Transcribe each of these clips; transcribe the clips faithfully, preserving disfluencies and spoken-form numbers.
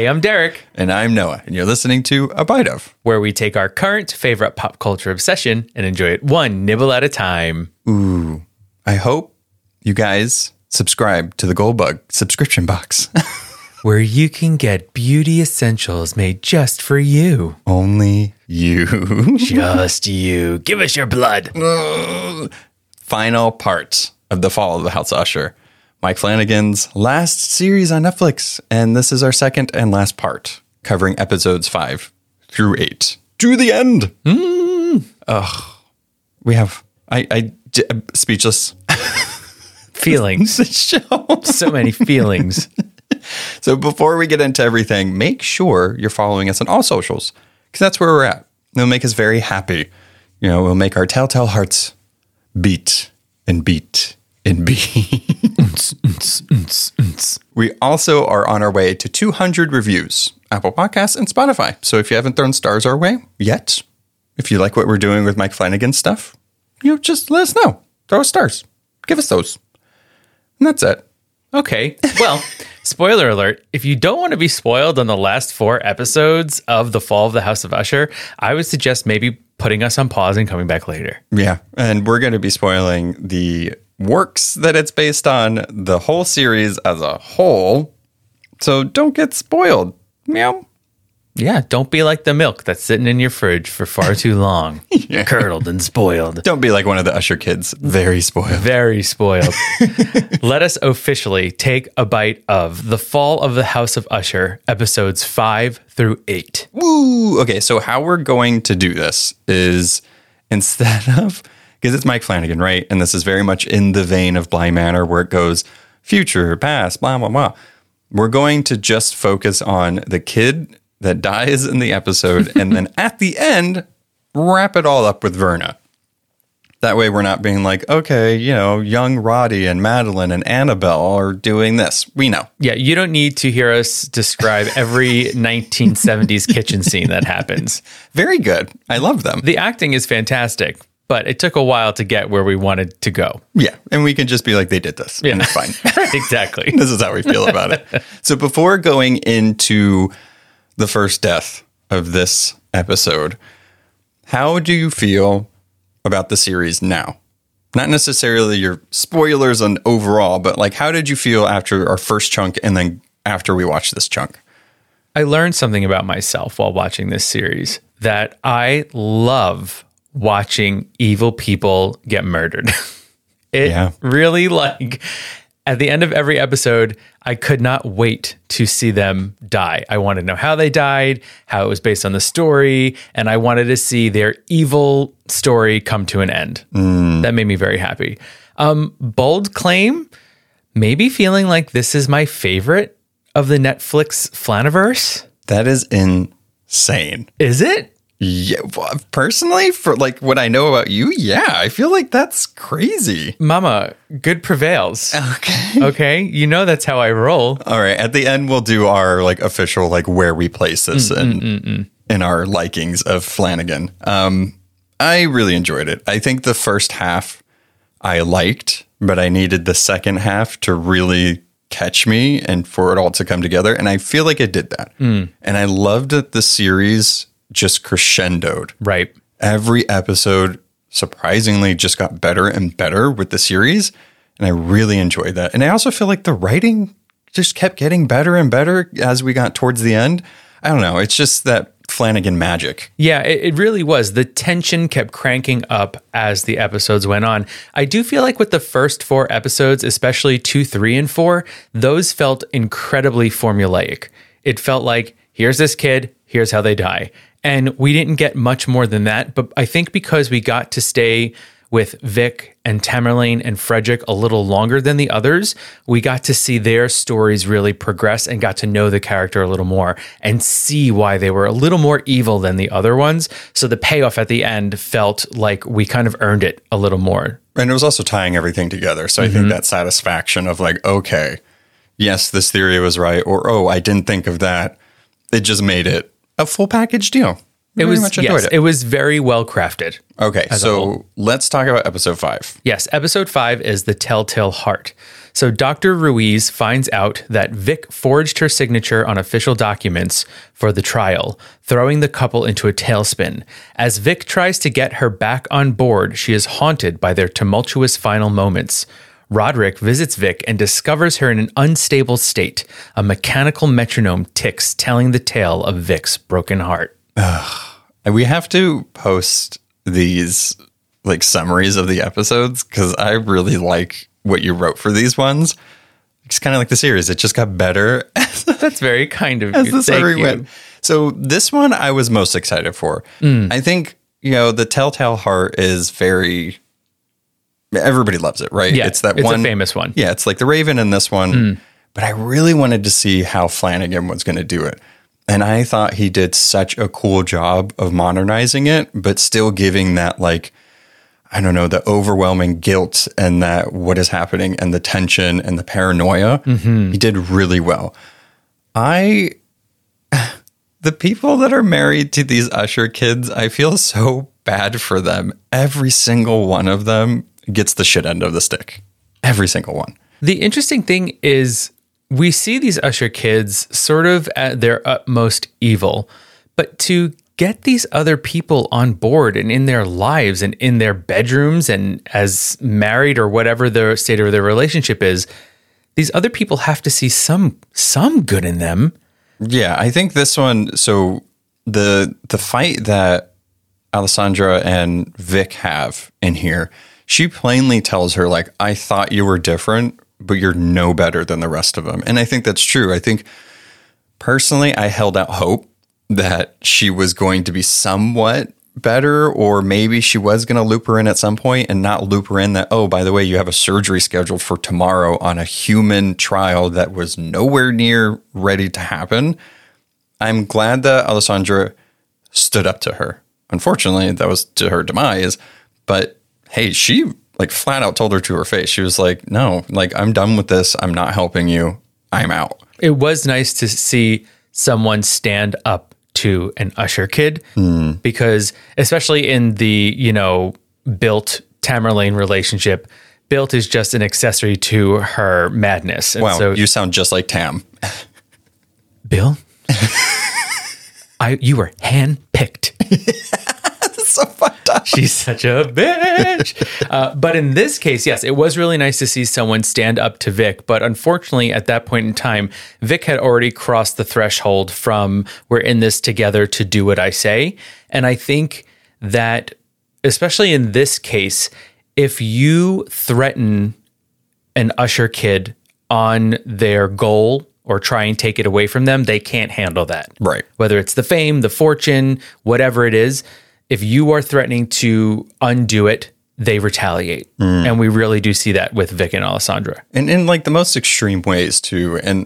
Hey, I'm Derek. And I'm Noah, and you're listening to A Bite Of, where we take our current favorite pop culture obsession and enjoy it one nibble at a time. Ooh, I hope you guys subscribe to the Goldbug subscription box. Where you can get beauty essentials made just for you. Only you. Just you. Give us your blood. Final part of The Fall of the House of Usher. Mike Flanagan's last series on Netflix. And this is our second and last part, covering episodes five through eight. To the end. Mm. Ugh. We have, I, I, speechless. Feelings. So many feelings. So before we get into everything, make sure you're following us on all socials, because that's where we're at. It'll make us very happy. You know, it'll make our telltale hearts beat and beat and beat. We also are on our way to two hundred reviews, Apple Podcasts and Spotify. So if you haven't thrown stars our way yet, if you like what we're doing with Mike Flanagan stuff, you know, just let us know. Throw us stars. Give us those. And that's it. Okay. Well, spoiler alert. If you don't want to be spoiled on the last four episodes of The Fall of the House of Usher, I would suggest maybe putting us on pause and coming back later. Yeah. And we're going to be spoiling the works that it's based on, the whole series as a whole. So don't get spoiled. Meow. Yeah. Don't be like the milk that's sitting in your fridge for far too long. Yeah. Curdled and spoiled. Don't be like one of the Usher kids. Very spoiled. Very spoiled. Let us officially take a bite of The Fall of the House of Usher, episodes five through eight. Woo! Okay, so how we're going to do this is, instead of, because it's Mike Flanagan, right? And this is very much in the vein of Bly Manor, where it goes future, past, blah, blah, blah. We're going to just focus on the kid that dies in the episode, and then at the end, wrap it all up with Verna. That way we're not being like, okay, you know, young Roddy and Madeline and Annabelle are doing this. We know. Yeah, you don't need to hear us describe every nineteen seventies kitchen scene that happens. Very good. I love them. The acting is fantastic, but it took a while to get where we wanted to go. Yeah, and we can just be like, they did this, yeah. And it's fine. Exactly. This is how we feel about it. So before going into the first death of this episode, how do you feel about the series now? Not necessarily your spoilers on overall, but like, how did you feel after our first chunk and then after we watched this chunk? I learned something about myself while watching this series, that I love watching evil people get murdered. It yeah. really, like, at the end of every episode, I could not wait to see them die. I wanted to know how they died, how it was based on the story, and I wanted to see their evil story come to an end. Mm. That made me very happy. Um, bold claim, maybe feeling like this is my favorite of the Netflix Flaniverse. That is insane. Is it? Yeah, personally, for like what I know about you, yeah, I feel like that's crazy. Mama, good prevails. Okay. Okay. You know that's how I roll. All right. At the end, we'll do our like official, like where we place this mm, in, mm, mm, mm. in our likings of Flanagan. Um, I really enjoyed it. I think the first half I liked, but I needed the second half to really catch me and for it all to come together. And I feel like it did that. Mm. And I loved that the series just crescendoed. Right. Every episode surprisingly just got better and better with the series. And I really enjoyed that. And I also feel like the writing just kept getting better and better as we got towards the end. I don't know. It's just that Flanagan magic. Yeah, it, it really was. The tension kept cranking up as the episodes went on. I do feel like with the first four episodes, especially two, three, and four, those felt incredibly formulaic. It felt like, here's this kid, here's how they die. And we didn't get much more than that. But I think because we got to stay with Vic and Tamerlane and Frederick a little longer than the others, we got to see their stories really progress and got to know the character a little more and see why they were a little more evil than the other ones. So the payoff at the end felt like we kind of earned it a little more. And it was also tying everything together. So mm-hmm. I think that satisfaction of like, okay, yes, this theory was right. Or, oh, I didn't think of that. It just made it a full package deal. It was, much yes, it. it was very well crafted. Okay, so let's talk about episode five. Yes, episode five is The Telltale Heart. So Doctor Ruiz finds out that Vic forged her signature on official documents for the trial, throwing the couple into a tailspin. As Vic tries to get her back on board, she is haunted by their tumultuous final moments. Roderick visits Vic and discovers her in an unstable state. A mechanical metronome ticks, telling the tale of Vic's broken heart. Ugh. We have to post these like summaries of the episodes because I really like what you wrote for these ones. It's kind of like the series. It just got better. That's very kind of as you. the Thank summary you. went. So this one I was most excited for. Mm. I think, you know, the Telltale Heart is very... Everybody loves it, right? Yeah, it's that it's one a famous one. Yeah, it's like the Raven in this one. Mm. But I really wanted to see how Flanagan was going to do it. And I thought he did such a cool job of modernizing it, but still giving that, like, I don't know, the overwhelming guilt and that what is happening and the tension and the paranoia. Mm-hmm. He did really well. I, the people that are married to these Usher kids, I feel so bad for them. Every single one of them gets the shit end of the stick. Every single one. The interesting thing is we see these Usher kids sort of at their utmost evil, but to get these other people on board and in their lives and in their bedrooms and as married or whatever the state of their relationship is, these other people have to see some some good in them. Yeah, I think this one, so the the fight that Alessandra and Vic have in here, she plainly tells her, like, I thought you were different, but you're no better than the rest of them. And I think that's true. I think personally, I held out hope that she was going to be somewhat better, or maybe she was going to loop her in at some point and not loop her in that, oh, by the way, you have a surgery scheduled for tomorrow on a human trial that was nowhere near ready to happen. I'm glad that Alessandra stood up to her. Unfortunately, that was to her demise, but hey, she like flat out told her to her face. She was like, no, like, I'm done with this. I'm not helping you. I'm out. It was nice to see someone stand up to an Usher kid mm. because especially in the, you know, Built Tamerlane relationship, Built is just an accessory to her madness. And wow, so, you sound just like Tam. Bill, I you were handpicked. So fucked up. She's such a bitch. uh, but in this case, yes, it was really nice to see someone stand up to Vic. But unfortunately, at that point in time, Vic had already crossed the threshold from we're in this together to do what I say. And I think that, especially in this case, if you threaten an Usher kid on their goal or try and take it away from them, they can't handle that. Right. Whether it's the fame, the fortune, whatever it is, if you are threatening to undo it, they retaliate. Mm. And we really do see that with Vic and Alessandra. And in like the most extreme ways too. And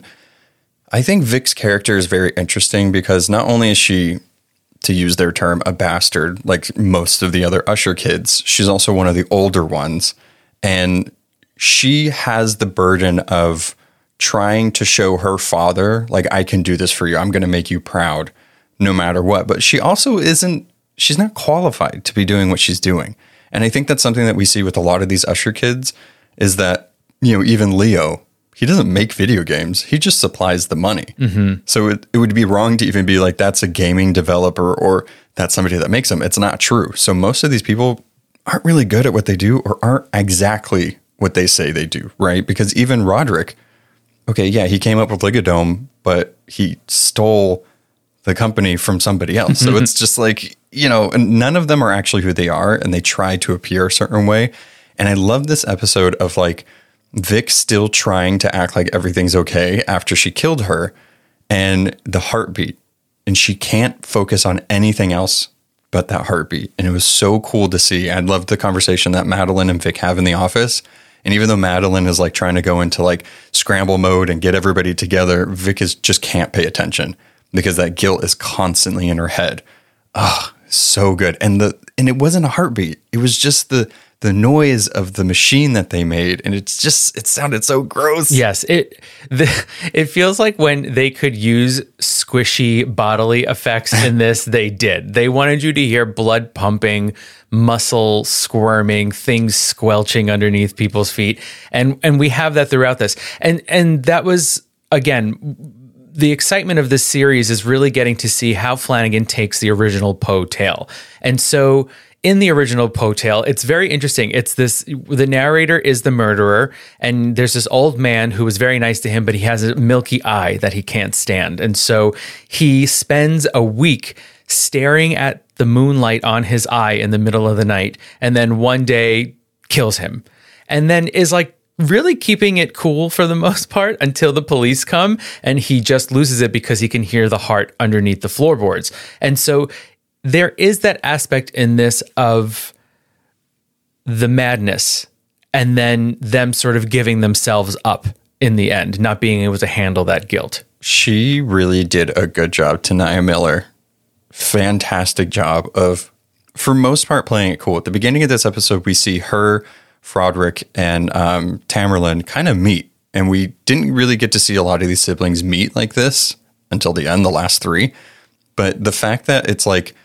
I think Vic's character is very interesting because not only is she, to use their term, a bastard, like most of the other Usher kids, she's also one of the older ones. And she has the burden of trying to show her father, like, I can do this for you. I'm going to make you proud no matter what. But she also isn't, she's not qualified to be doing what she's doing. And I think that's something that we see with a lot of these Usher kids is that, you know, even Leo, he doesn't make video games. He just supplies the money. Mm-hmm. So it, it would be wrong to even be like, that's a gaming developer or that's somebody that makes them. It's not true. So most of these people aren't really good at what they do or aren't exactly what they say they do, right? Because even Roderick, okay, yeah, he came up with Ligodome, but he stole the company from somebody else. So it's just like, you know, and none of them are actually who they are, and they try to appear a certain way. And I love this episode of like Vic still trying to act like everything's okay after she killed her, and the heartbeat, and she can't focus on anything else but that heartbeat. And it was so cool to see. I loved the conversation that Madeline and Vic have in the office. And even though Madeline is like trying to go into like scramble mode and get everybody together, Vic is just can't pay attention because that guilt is constantly in her head. Oh, so good. And the and it wasn't a heartbeat. It was just the the noise of the machine that they made, and it's just it sounded so gross. Yes, it the, it feels like when they could use squishy bodily effects in this, they did. They wanted you to hear blood pumping, muscle squirming, things squelching underneath people's feet, and and we have that throughout this. And and that was, again, the excitement of this series is really getting to see how Flanagan takes the original Poe tale. And so in the original Poe tale, it's very interesting. It's this, the narrator is the murderer, and there's this old man who was very nice to him, but he has a milky eye that he can't stand. And so he spends a week staring at the moonlight on his eye in the middle of the night, and then one day kills him. And then is like, really keeping it cool for the most part until the police come, and he just loses it because he can hear the heart underneath the floorboards. And so there is that aspect in this of the madness and then them sort of giving themselves up in the end, not being able to handle that guilt. She really did a good job, Tanaya Miller. Fantastic job of, for most part, playing it cool. At the beginning of this episode, we see her, Froderick, and um, Tamerlane kind of meet. And we didn't really get to see a lot of these siblings meet like this until the end, the last three. But the fact that it's like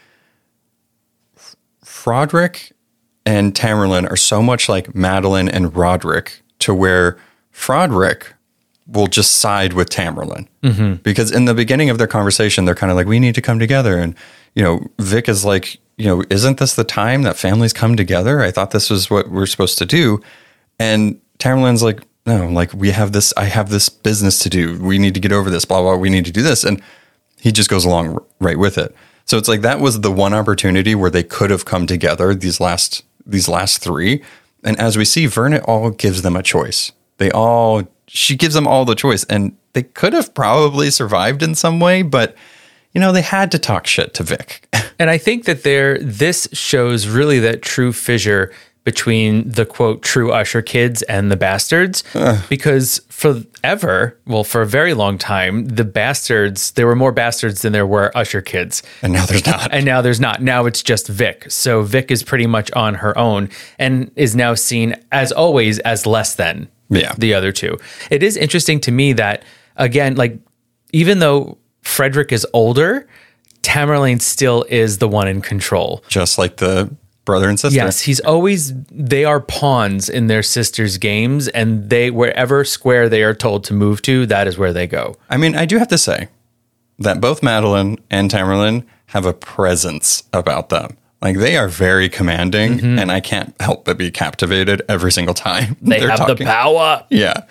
Froderick and Tamerlane are so much like Madeline and Roderick, to where Froderick will just side with Tamerlane. Mm-hmm. Because in the beginning of their conversation, they're kind of like, we need to come together. And, you know, Vic is like, you know, isn't this the time that families come together? I thought this was what we're supposed to do. And Tamerlane's like, no, like we have this, I have this business to do. We need to get over this, blah, blah, we need to do this. And he just goes along right with it. So it's like, that was the one opportunity where they could have come together, these last, these last three. And as we see, Verna all gives them a choice. They all, she gives them all the choice, and they could have probably survived in some way, but you know, they had to talk shit to Vic. And I think that there, this shows really that true fissure between the quote true Usher kids and the bastards, uh. because forever, well, for a very long time, the bastards, there were more bastards than there were Usher kids. And now there's not. And now there's not. Now it's just Vic. So Vic is pretty much on her own and is now seen, as always, as less than yeah. the other two. It is interesting to me that, again, like, even though Frederick is older, Tamerlane still is the one in control. Just like the brother and sister. Yes, he's always, they are pawns in their sister's games, and they, wherever square they are told to move to, that is where they go. I mean, I do have to say that both Madeline and Tamerlane have a presence about them. Like, they are very commanding, mm-hmm. and I can't help but be captivated every single time. They have talking. The power. Yeah.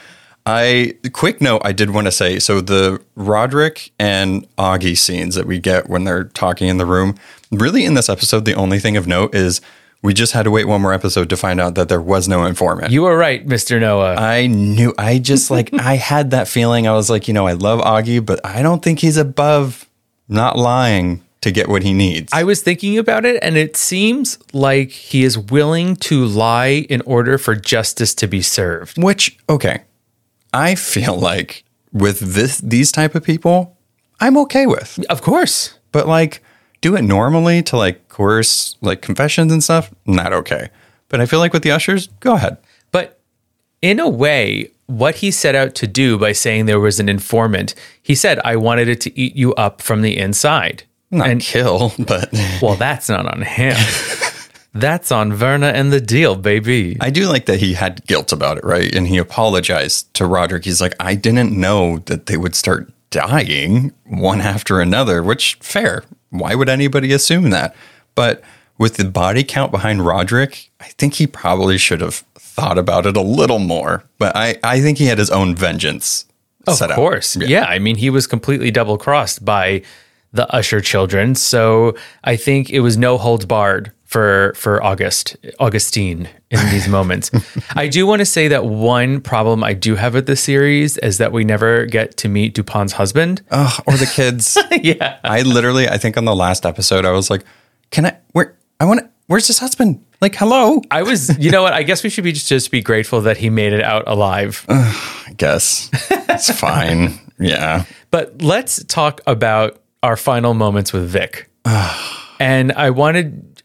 I quick note I did want to say, so the Roderick and Augie scenes that we get when they're talking in the room, really in this episode, the only thing of note is we just had to wait one more episode to find out that there was no informant. You were right, Mister Noah. I knew, I just like, I had that feeling. I was like, you know, I love Augie, but I don't think he's above not lying to get what he needs. I was thinking about it, and it seems like he is willing to lie in order for justice to be served. Which, okay. I feel like with this, these type of people, I'm okay with. Of course. But like, do it normally to like coerce like confessions and stuff, not okay. But I feel like with the Ushers, go ahead. But in a way, what he set out to do by saying there was an informant, he said, I wanted it to eat you up from the inside. Not and kill, but... Well, that's not on him. That's on Verna and the deal, baby. I do like that he had guilt about it, right? And he apologized to Roderick. He's like, I didn't know that they would start dying one after another, which, fair. Why would anybody assume that? But with the body count behind Roderick, I think he probably should have thought about it a little more. But I, I think he had his own vengeance set out. Of course. Yeah. yeah. I mean, he was completely double-crossed by the Usher children. So I think it was no holds barred for for August, Augustine in these moments. I do want to say that one problem I do have with this series is that we never get to meet Dupin's husband. Oh, or the kids. Yeah. I literally, I think on the last episode, I was like, can I, where, I want to, where's his husband? Like, hello. I was, you know what? I guess we should be just, just be grateful that he made it out alive. Uh, I guess. It's fine. Yeah. But let's talk about our final moments with Vic. And I wanted,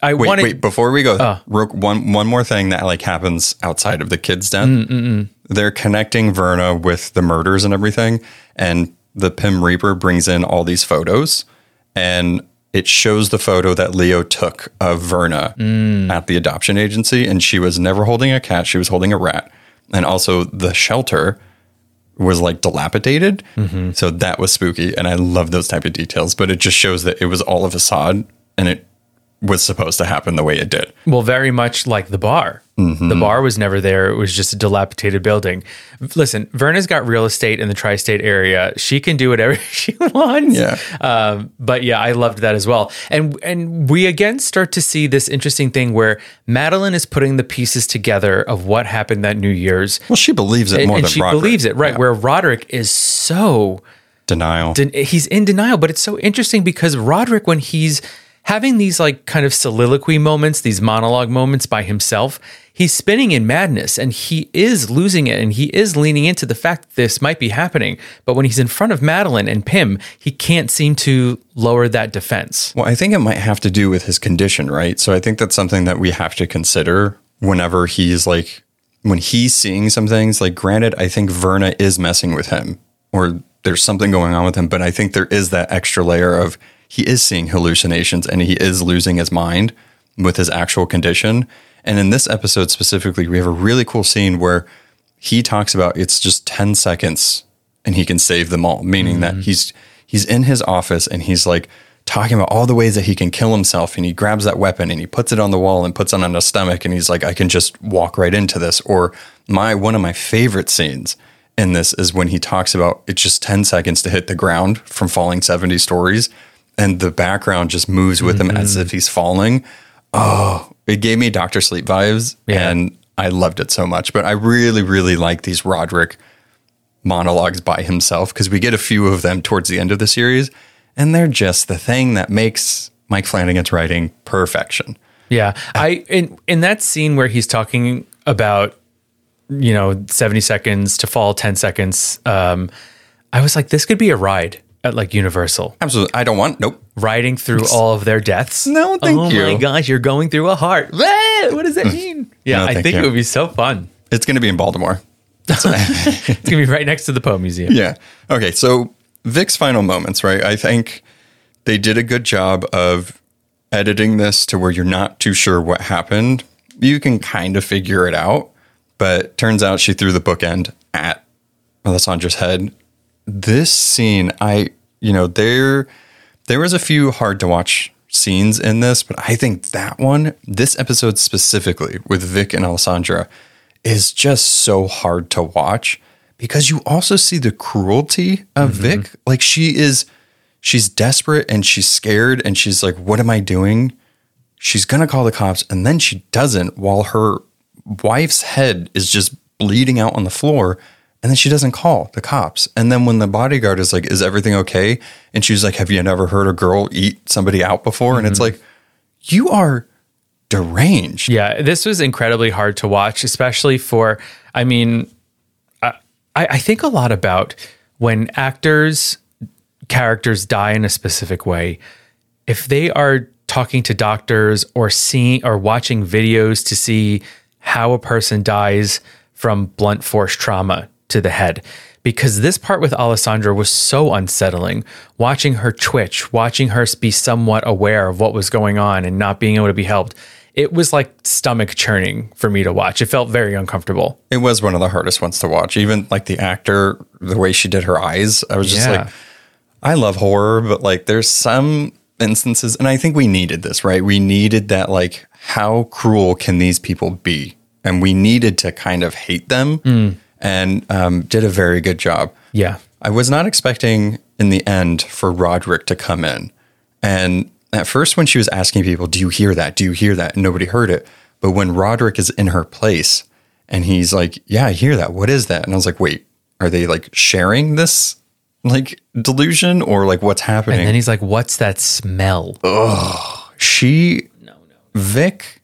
I wait, wanted. wait, before we go, Oh. real- one one more thing that like happens outside of the kid's death. Mm-mm-mm. They're connecting Verna with the murders and everything, and the Pym Reaper brings in all these photos, and it shows the photo that Leo took of Verna Mm. at the adoption agency, and she was never holding a cat; she was holding a rat, and also the shelter was like dilapidated, Mm-hmm. so that was spooky, and I love those type of details. But it just shows that it was all a facade, and it was supposed to happen the way it did. Well, very much like the bar. Mm-hmm. The bar was never there. It was just a dilapidated building. Listen, Verna's got real estate in the tri-state area. She can do whatever she wants. Yeah. Um, but yeah, I loved that as well. And and we again start to see this interesting thing where Madeline is putting the pieces together of what happened that New Year's. Well, she believes it And, more and than she Roderick. believes it, right? Yeah. Where Roderick is so Denial. Den- he's in denial, but it's so interesting because Roderick, when he's having these like kind of soliloquy moments, these monologue moments by himself, he's spinning in madness and he is losing it, and he is leaning into the fact that this might be happening. But when he's in front of Madeline and Pym, he can't seem to lower that defense. Well, I think it might have to do with his condition, right? So I think that's something that we have to consider whenever he's like, when he's seeing some things. Like, granted, I think Verna is messing with him, or there's something going on with him, but I think there is that extra layer of he is seeing hallucinations and he is losing his mind with his actual condition. And in this episode specifically, we have a really cool scene where he talks about it's just ten seconds and he can save them all, meaning mm-hmm. that he's he's in his office and he's like talking about all the ways that he can kill himself, and he grabs that weapon and he puts it on the wall and puts it on his stomach, and he's like, I can just walk right into this. Or my one of my favorite scenes in this is when he talks about it's just ten seconds to hit the ground from falling seventy stories, and the background just moves with mm-hmm. him as if he's falling. Oh, it gave me Doctor Sleep vibes, yeah. and I loved it so much. But I really, really like these Roderick monologues by himself, because we get a few of them towards the end of the series, and they're just the thing that makes Mike Flanagan's writing perfection. Yeah. I in in that scene where he's talking about, you know, seventy seconds to fall, ten seconds, um, I was like, this could be a ride at like Universal. Absolutely. I don't want, nope. Riding through all of their deaths. No, thank oh you. Oh my gosh, you're going through a heart. What does that mean? Yeah, No, I think you. it would be so fun. It's going to be in Baltimore. It's going to be right next to the Poe Museum. Yeah. Okay, so Vic's final moments, right? I think they did a good job of editing this to where you're not too sure what happened. You can kind of figure it out, but turns out she threw the bookend at Alessandra's head. This scene, I, you know, there, there was a few hard to watch scenes in this, but I think that one, this episode specifically with Vic and Alessandra, is just so hard to watch, because you also see the cruelty of mm-hmm. Vic. Like, she is, she's desperate and she's scared and she's like, what am I doing? She's going to call the cops, and then she doesn't, while her wife's head is just bleeding out on the floor. And then she doesn't call the cops. And then when the bodyguard is like, is everything okay? And she's like, have you never heard a girl eat somebody out before? Mm-hmm. And it's like, you are deranged. Yeah, this was incredibly hard to watch, especially for, I mean, I, I think a lot about when actors, characters die in a specific way. If they are talking to doctors or seeing or watching videos to see how a person dies from blunt force trauma to the head, because this part with Alessandra was so unsettling, watching her twitch, watching her be somewhat aware of what was going on and not being able to be helped. It was like stomach churning for me to watch. It felt very uncomfortable. It was one of the hardest ones to watch. Even like the actor, the way she did her eyes, I was just Yeah. like, I love horror, but like there's some instances, and I think we needed this, right? We needed that, like, how cruel can these people be? And we needed to kind of hate them. Mm. And um, did a very good job. Yeah. I was not expecting in the end for Roderick to come in. And at first when she was asking people, do you hear that? Do you hear that? And nobody heard it. But when Roderick is in her place and he's like, yeah, I hear that. What is that? And I was like, wait, are they like sharing this like delusion, or like what's happening? And then he's like, what's that smell? Oh, she, no, no. Vic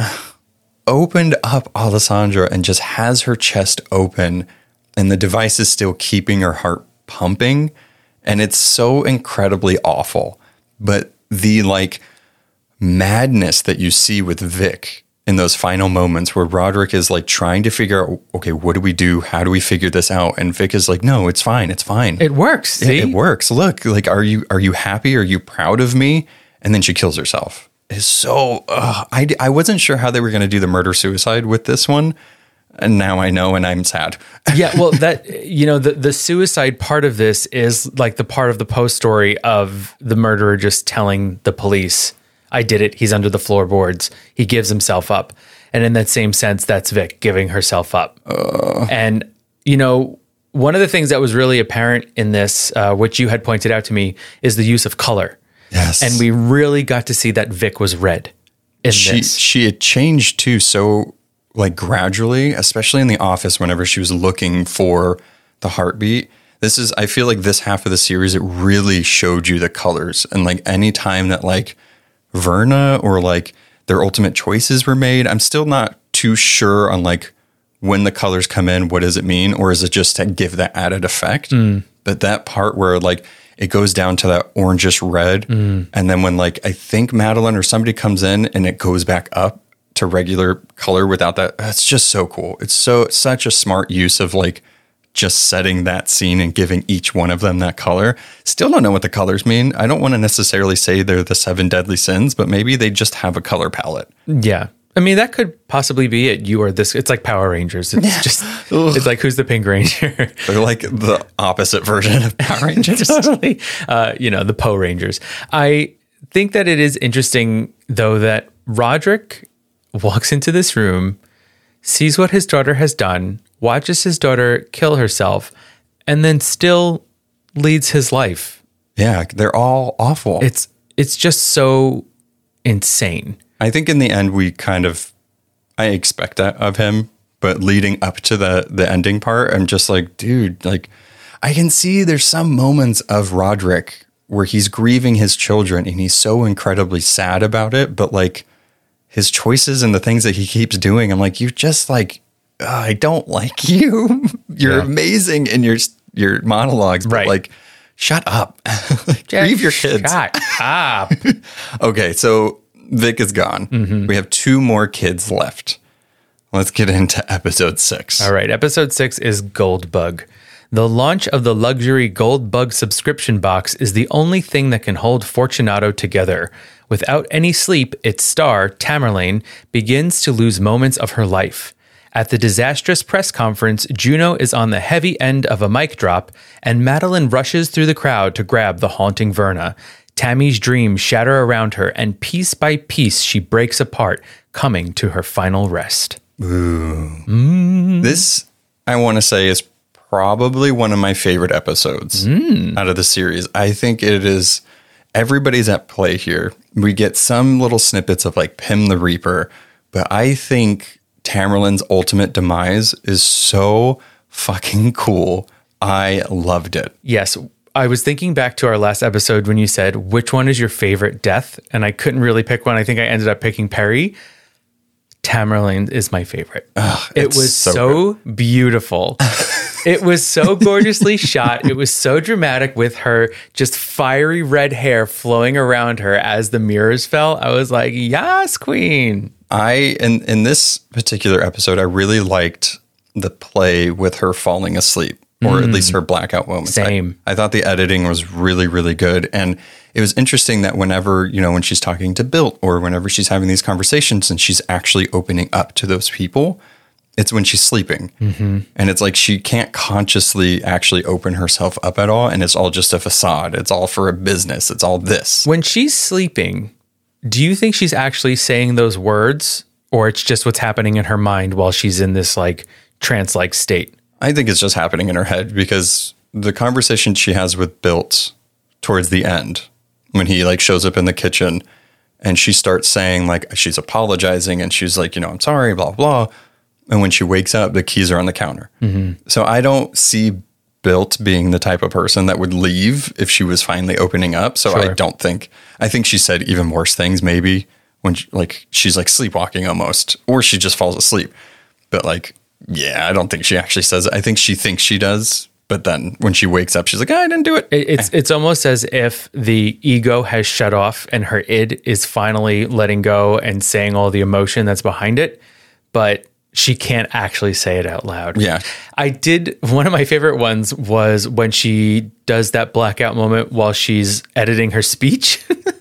opened up Alessandra and just has her chest open, and the device is still keeping her heart pumping. And it's so incredibly awful. But the like madness that you see with Vic in those final moments where Roderick is like trying to figure out, okay, what do we do? How do we figure this out? And Vic is like, no, it's fine. It's fine. It works. See? It, it works. Look, like, are you, are you happy? Are you proud of me? And then she kills herself. It's so, uh, I, I wasn't sure how they were going to do the murder suicide with this one. And now I know, and I'm sad. Yeah, well, that, you know, the, the suicide part of this is like the part of the post story of the murderer just telling the police, I did it. He's under the floorboards. He gives himself up. And in that same sense, that's Vic giving herself up. Uh. And, you know, one of the things that was really apparent in this, uh, which you had pointed out to me, is the use of color. Yes. And we really got to see that Vic was red in she, this. She had changed too, so like gradually, especially in the office, whenever she was looking for the heartbeat. This is, I feel like this half of the series, it really showed you the colors. And like any time that like Verna or like their ultimate choices were made, I'm still not too sure on like when the colors come in, what does it mean? Or is it just to give that added effect? Mm. But that part where like it goes down to that orangish red. Mm. And then when like, I think Madeline or somebody comes in and it goes back up to regular color without that. That's just so cool. It's so, such a smart use of like just setting that scene and giving each one of them that color. Still don't know what the colors mean. I don't want to necessarily say they're the seven deadly sins, but maybe they just have a color palette. Yeah. I mean, that could possibly be it. You or this. It's like Power Rangers. It's yeah. just, it's like, who's the Pink Ranger? They're like the opposite version of Power Rangers. Totally. Uh, you know, the Poe Rangers. I think that it is interesting, though, that Roderick walks into this room, sees what his daughter has done, watches his daughter kill herself, and then still leads his life. Yeah, they're all awful. It's it's just so insane. I think in the end, we kind of, I expect that of him, but leading up to the the ending part, I'm just like, dude, like, I can see there's some moments of Roderick where he's grieving his children and he's so incredibly sad about it, but like his choices and the things that he keeps doing, I'm like, you just like, oh, I don't like you. You're yeah. amazing in your your monologues, but right. like, shut up. like, grieve your kids. Shut up. Okay, so Vic is gone. Mm-hmm. We have two more kids left. Let's get into episode six. All right, episode six is Goldbug. The launch of the luxury Goldbug subscription box is the only thing that can hold Fortunato together. Without any sleep, its star, Tamerlane, begins to lose moments of her life. At the disastrous press conference, Juno is on the heavy end of a mic drop, and Madeline rushes through the crowd to grab the haunting Verna. Tammy's dreams shatter around her, and piece by piece she breaks apart, coming to her final rest. Ooh. Mm. This, I want to say, is probably one of my favorite episodes mm. out of the series. I think it is, everybody's at play here. We get some little snippets of like Pym the Reaper, but I think Tamerlane's ultimate demise is so fucking cool. I loved it. Yes. I was thinking back to our last episode when you said, which one is your favorite death? And I couldn't really pick one. I think I ended up picking Perry. Tamerlane is my favorite. Ugh, it was so, so beautiful. It was so gorgeously shot. It was so dramatic with her just fiery red hair flowing around her as the mirrors fell. I was like, yes, queen. I, in, in this particular episode, I really liked the play with her falling asleep, or mm, at least her blackout moments. Same. I, I thought the editing was really, really good. And it was interesting that whenever, you know, when she's talking to Bilt or whenever she's having these conversations and she's actually opening up to those people, it's when she's sleeping. Mm-hmm. And it's like she can't consciously actually open herself up at all. And it's all just a facade. It's all for a business. It's all this. When she's sleeping, do you think she's actually saying those words, or it's just what's happening in her mind while she's in this like trance-like state? I think it's just happening in her head, because the conversation she has with Bilt towards the end, when he like shows up in the kitchen and she starts saying like she's apologizing and she's like, you know, I'm sorry, blah, blah. And when she wakes up, the keys are on the counter. Mm-hmm. So I don't see Bilt being the type of person that would leave if she was finally opening up. So sure. I don't think, I think she said even worse things maybe when she, like she's like sleepwalking almost, or she just falls asleep. But like, yeah, I don't think she actually says it. I think she thinks she does, But then when she wakes up, she's like, oh, I didn't do it. It- It's it's almost as if the ego has shut off and her id is finally letting go and saying all the emotion that's behind it, but she can't actually say it out loud. Yeah. I did, one of my favorite ones was when she does that blackout moment while she's editing her speech.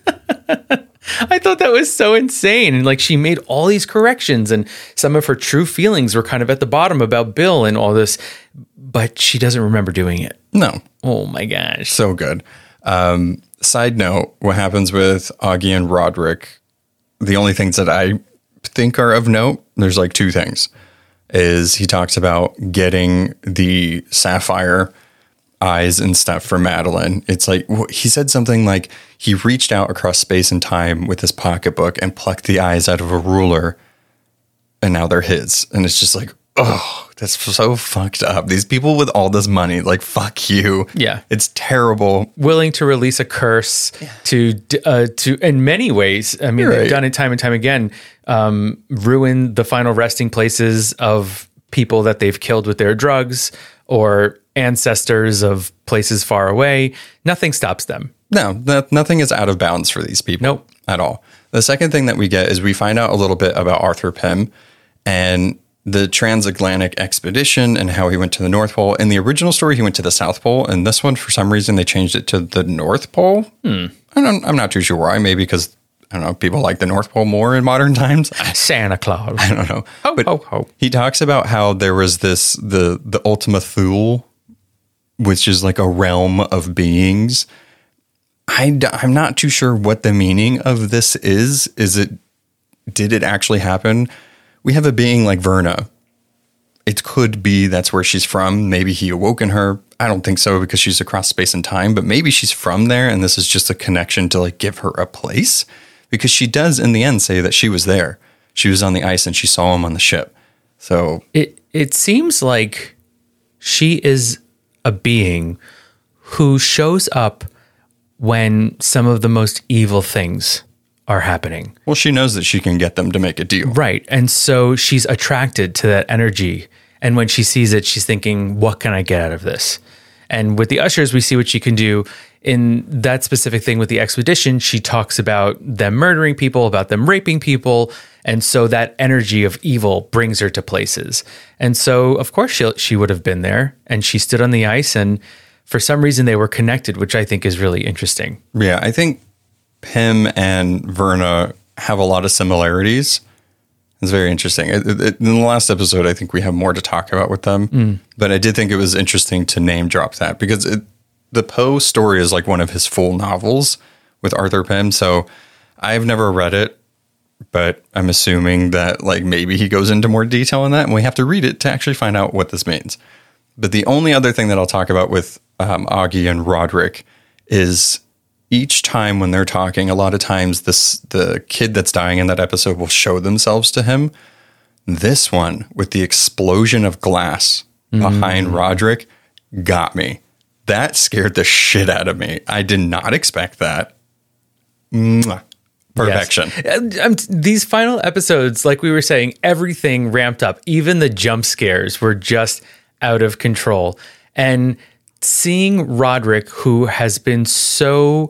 I thought that was so insane. And like she made all these corrections and some of her true feelings were kind of at the bottom about Bill and all this, but she doesn't remember doing it. No. Oh my gosh. So good. Um, side note, what happens with Augie and Roderick, the only things that I think are of note, there's like two things, is he talks about getting the sapphire eyes and stuff for Madeline. It's like, he said something like he reached out across space and time with his pocketbook and plucked the eyes out of a ruler and now they're his. And it's just like, oh, that's so fucked up. These people with all this money, like, fuck you. Yeah. It's terrible. Willing to release a curse to, uh, to, in many ways, I mean, Right. they've done it time and time again, um, ruin the final resting places of people that they've killed with their drugs or ancestors of places far away. Nothing stops them. No, no, nothing is out of bounds for these people. Nope. At all. The second thing that we get is we find out a little bit about Arthur Pym and the transatlantic expedition and how he went to the North Pole. In the original story, he went to the South Pole. And this one, for some reason, they changed it to the North Pole. Hmm. I don't, I'm not too sure why. Maybe because, I don't know, people like the North Pole more in modern times. Santa Claus. I don't know. Ho, but ho, ho. He talks about how there was this, the, the Ultima Thule, which is like a realm of beings. I, I'm not too sure what the meaning of this is. Is it, did it actually happen? We have a being like Verna. It could be that's where she's from. Maybe he awoke in her. I don't think so because she's across space and time, but maybe she's from there and this is just a connection to like give her a place because she does in the end say that she was there. She was on the ice and she saw him on the ship. So It, it seems like she is a being who shows up when some of the most evil things are happening. well, she knows that she can get them to make a deal. Right. And so she's attracted to that energy. And when she sees it, she's thinking, what can I get out of this? And with the ushers, we see what she can do. In that specific thing with the expedition, she talks about them murdering people, about them raping people. And so that energy of evil brings her to places. And so, of course, she she would have been there. And she stood on the ice. And for some reason, they were connected, which I think is really interesting. Yeah, I think Pym and Verna have a lot of similarities. It's very interesting. It, it, in the last episode, I think we have more to talk about with them. Mm. But I did think it was interesting to name drop that because it, the Poe story is like one of his full novels with Arthur Pym. So I've never read it, but I'm assuming that like maybe he goes into more detail on that and we have to read it to actually find out what this means. But the only other thing that I'll talk about with um, Augie and Roderick is each time when they're talking, a lot of times this the kid that's dying in that episode will show themselves to him. This one with the explosion of glass mm. behind Roderick got me. That scared the shit out of me. I did not expect that. Mwah. Perfection. Yes. Um, these final episodes, like we were saying, everything ramped up. Even the jump scares were just out of control. And seeing Roderick, who has been so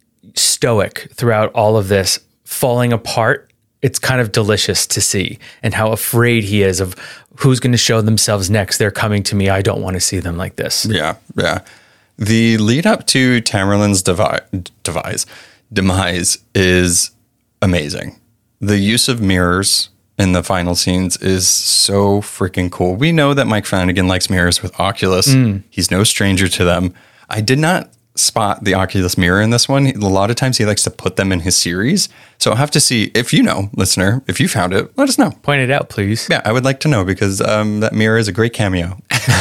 stoic throughout all of this, falling apart, it's kind of delicious to see, and how afraid he is of who's going to show themselves next. They're coming to me. I don't want to see them like this. Yeah, yeah. The lead up to Tamerlane's devi- devise, demise is amazing. The use of mirrors in the final scenes is so freaking cool. We know that Mike Flanagan likes mirrors with Oculus. Mm. He's no stranger to them. I did not spot the Oculus mirror in this one. A lot of times he likes to put them in his series. So I'll have to see if you know, listener, if you found it, let us know. Point it out, please. Yeah, I would like to know because um, that mirror is a great cameo.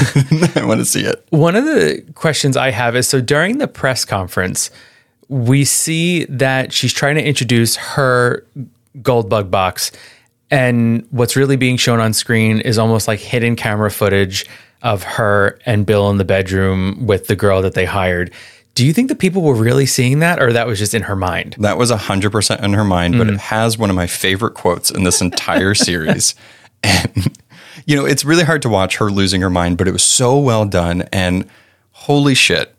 I want to see it. One of the questions I have is, so during the press conference, we see that she's trying to introduce her Goldbug box. And what's really being shown on screen is almost like hidden camera footage of her and Bill in the bedroom with the girl that they hired. Do you think the people were really seeing that, or that was just in her mind? That was one hundred percent in her mind, mm. but it has one of my favorite quotes in this entire series. And you know, it's really hard to watch her losing her mind, but it was so well done. And holy shit,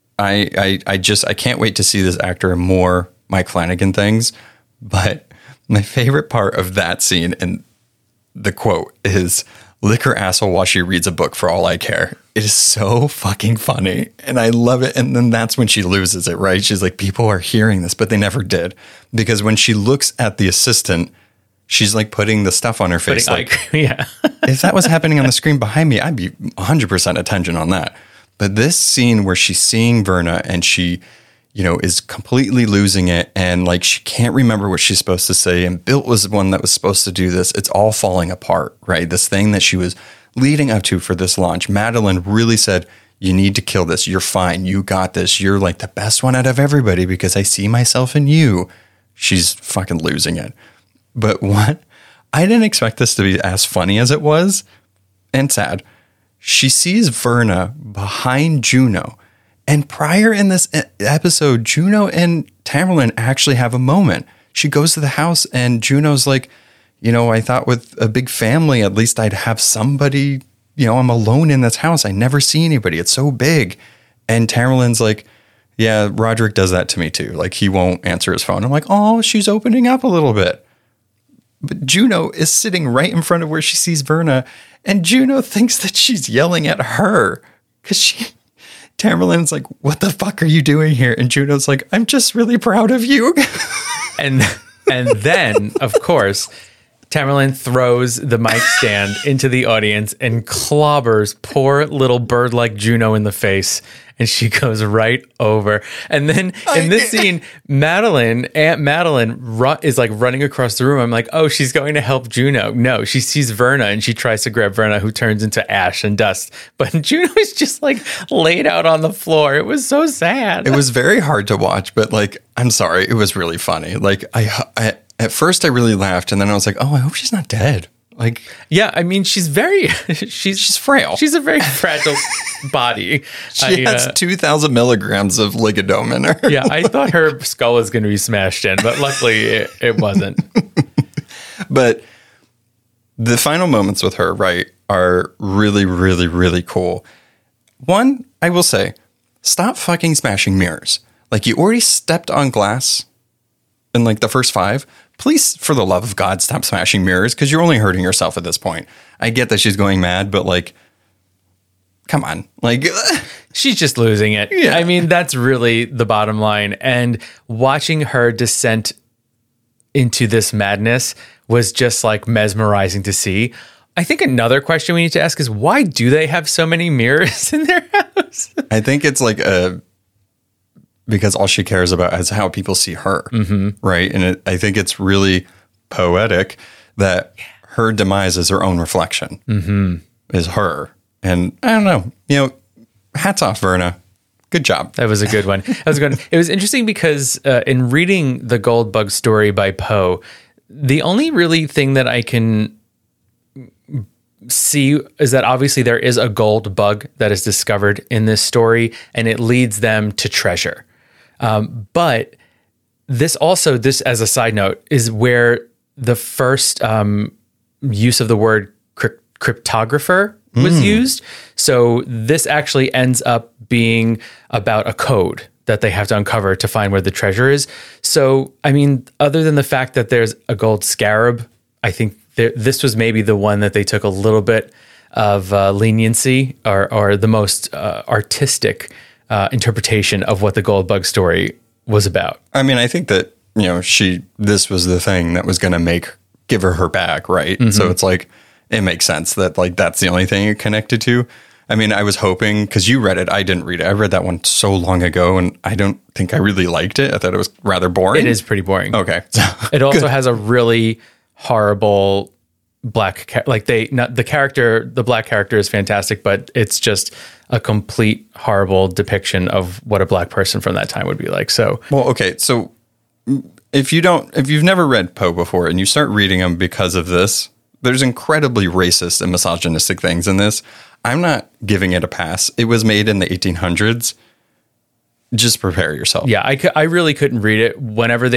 I, I, I just, I can't wait to see this actor in more Mike Flanagan things. But my favorite part of that scene and the quote is, "Lick her asshole while she reads a book for all I care." It is so fucking funny. And I love it. And then that's when she loses it, right? She's like, people are hearing this, but they never did. Because when she looks at the assistant, she's like putting the stuff on her face. Putting, like, yeah. if that was happening on the screen behind me, I'd be one hundred percent attention on that. But this scene where she's seeing Verna and she, you know, is completely losing it. And like, she can't remember what she's supposed to say. And Bill was the one that was supposed to do this. It's all falling apart, right? This thing that she was leading up to for this launch. Madeline really said, you need to kill this. You're fine. You got this. You're like the best one out of everybody because I see myself in you. She's fucking losing it. But what? I didn't expect this to be as funny as it was and sad. She sees Verna behind Juno. And prior in this episode, Juno and Tamerlane actually have a moment. She goes to the house and Juno's like, you know, I thought with a big family, at least I'd have somebody, you know, I'm alone in this house. I never see anybody. It's so big. And Tamerlane's like, yeah, Roderick does that to me too. Like he won't answer his phone. I'm like, oh, she's opening up a little bit. But Juno is sitting right in front of where she sees Verna. And Juno thinks that she's yelling at her because she, Tamerlane's like, what the fuck are you doing here? And Juno's like, I'm just really proud of you. and and then, of course, Tamerlane throws the mic stand into the audience and clobbers poor little bird like Juno in the face. And she goes right over. And then in this scene, Madeline, Aunt Madeline ru- is like running across the room. I'm like, oh, she's going to help Juno. No, she sees Verna and she tries to grab Verna, who turns into ash and dust. But Juno is just like laid out on the floor. It was so sad. It was very hard to watch, but like, I'm sorry. It was really funny. Like I, I at first I really laughed and then I was like, oh, I hope she's not dead. Like, yeah, I mean, she's very, she's she's frail. She's a very fragile body. She I, has uh, two thousand milligrams of ligodome in her. Yeah, I thought her skull was going to be smashed in, but luckily it, it wasn't. But the final moments with her, right, are really, really, really cool. One, I will say, stop fucking smashing mirrors. Like, you already stepped on glass in like the first five. Please, for the love of God, stop smashing mirrors because you're only hurting yourself at this point. I get that she's going mad, but like, come on. Like, she's just losing it. Yeah. I mean, that's really the bottom line. And watching her descent into this madness was just like mesmerizing to see. I think another question we need to ask is, why do they have so many mirrors in their house? I think it's like a... because all she cares about is how people see her, mm-hmm. right? And it, I think it's really poetic that her demise is her own reflection, mm-hmm. is her. And I don't know, you know, hats off, Verna. Good job. That was a good one. That was a good one. It was interesting because uh, in reading the Gold Bug story by Poe, the only really thing that I can see is that obviously there is a gold bug that is discovered in this story and it leads them to treasure. Um, but this also, this as a side note, is where the first um, use of the word crypt- cryptographer was mm. used. So this actually ends up being about a code that they have to uncover to find where the treasure is. So, I mean, other than the fact that there's a gold scarab, I think there, this was maybe the one that they took a little bit of uh, leniency or, or the most uh, artistic Uh, interpretation of what the Gold Bug story was about. I mean, I think that, you know, she, this was the thing that was going to make, give her her back, right? Mm-hmm. So it's like, it makes sense that like, that's the only thing it connected to. I mean, I was hoping, because you read it, I didn't read it. I read that one so long ago and I don't think I really liked it. I thought it was rather boring. It is pretty boring. Okay. It also has a really horrible black, ca- like they, not the character, the black character is fantastic, but it's just a complete horrible depiction of what a black person from that time would be like. So, well, okay. So if you don't, if you've never read Poe before and you start reading him because of this, there's incredibly racist and misogynistic things in this. I'm not giving it a pass. It was made in the eighteen hundreds. Just prepare yourself. Yeah, I, I really couldn't read it. Whenever they made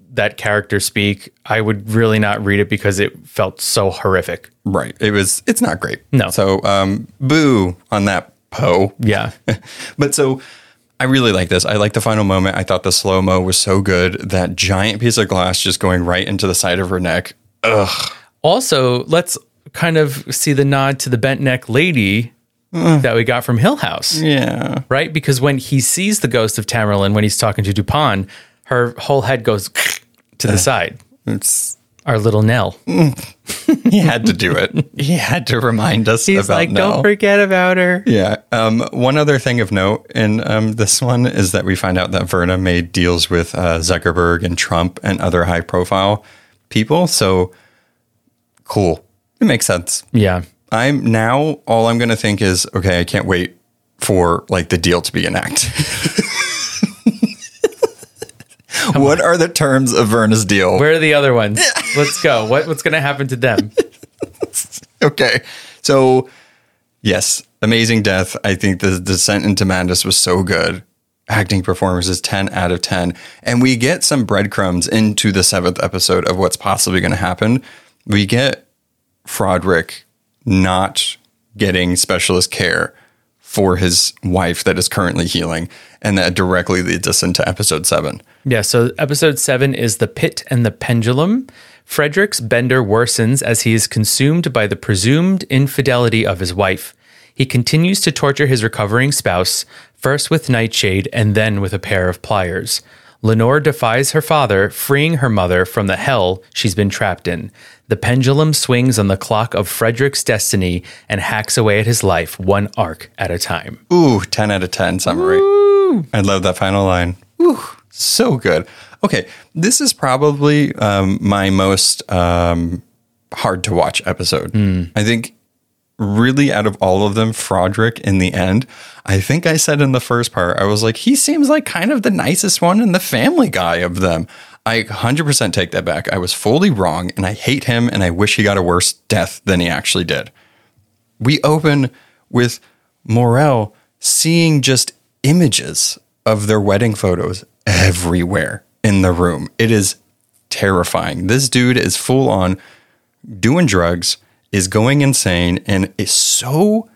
that character speak, I would really not read it because it felt so horrific. Right. It was, it's not great. No. So, um, boo on that, Poe. Yeah. But so I really like this. I like the final moment. I thought the slow-mo was so good. That giant piece of glass just going right into the side of her neck. Ugh. Also, let's kind of see the nod to the bent neck lady uh, that we got from Hill House. Yeah. Right? Because when he sees the ghost of Tamerlane, when he's talking to Dupin, her whole head goes to the uh, side. It's our little Nell. He had to do it. He had to remind us He's about like, Nell. Don't forget about her. Yeah. Um, one other thing of note in um, this one is that we find out that Verna made deals with uh, Zuckerberg and Trump and other high profile people. So cool. It makes sense. Yeah. I'm now, all I'm going to think is, okay, I can't wait for like the deal to be enacted. What are the terms of Verna's deal? Where are the other ones? Let's go. What What's going to happen to them? Okay. So, yes, amazing death. I think the descent into madness was so good. Acting performances, ten out of ten. And we get some breadcrumbs into the seventh episode of what's possibly going to happen. We get Froderick not getting specialist care for his wife that is currently healing. And that directly leads us into episode seven. Yeah, so episode seven is The Pit and the Pendulum. Frederick's bender worsens as he is consumed by the presumed infidelity of his wife. He continues to torture his recovering spouse, first with Nightshade and then with a pair of pliers. Lenore defies her father, freeing her mother from the hell she's been trapped in. The pendulum swings on the clock of Frederick's destiny and hacks away at his life, one arc at a time. Ooh, ten out of ten summary. Woo! I love that final line. Ooh, so good. Okay, this is probably um, my most um, hard to watch episode. Mm. I think really out of all of them, Froderick in the end, I think I said in the first part, I was like, he seems like kind of the nicest one and the family guy of them. I one hundred percent take that back. I was fully wrong and I hate him and I wish he got a worse death than he actually did. We open with Morel seeing just images of their wedding photos everywhere in the room. It is terrifying. This dude is full on doing drugs, is going insane, and is so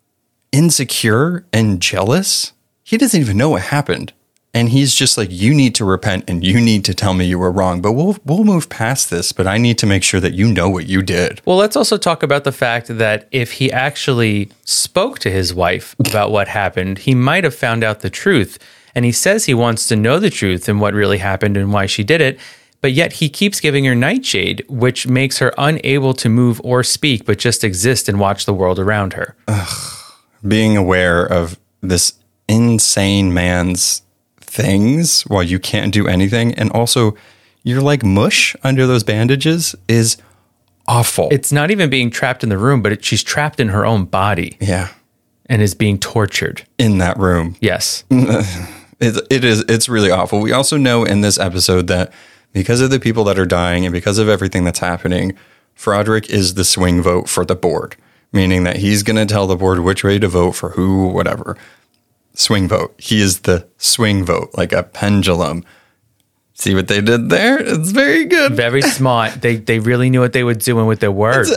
insecure and jealous. He doesn't even know what happened. And he's just like, you need to repent and you need to tell me you were wrong. But we'll we'll move past this. But I need to make sure that you know what you did. Well, let's also talk about the fact that if he actually spoke to his wife about what happened, he might have found out the truth. And he says he wants to know the truth and what really happened and why she did it. But yet he keeps giving her Nightshade, which makes her unable to move or speak, but just exist and watch the world around her. Ugh. Being aware of this insane man's things while you can't do anything. And also, you're like mush under those bandages is awful. It's not even being trapped in the room, but it, she's trapped in her own body. Yeah. And is being tortured. In that room. Yes. It, it is. It's really awful. We also know in this episode that because of the people that are dying and because of everything that's happening, Froderick is the swing vote for the board, meaning that he's going to tell the board which way to vote for who, whatever. Swing vote. He is the swing vote, like a pendulum. See what they did there? It's very good. Very smart. They they really knew what they were doing with their words.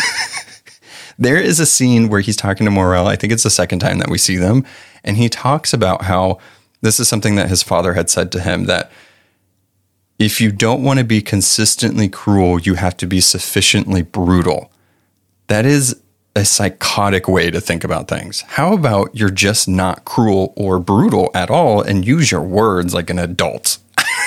There is a scene where he's talking to Morel. I think it's the second time that we see them. And he talks about how this is something that his father had said to him, that if you don't want to be consistently cruel, you have to be sufficiently brutal. That is a psychotic way to think about things. How about you're just not cruel or brutal at all and use your words like an adult?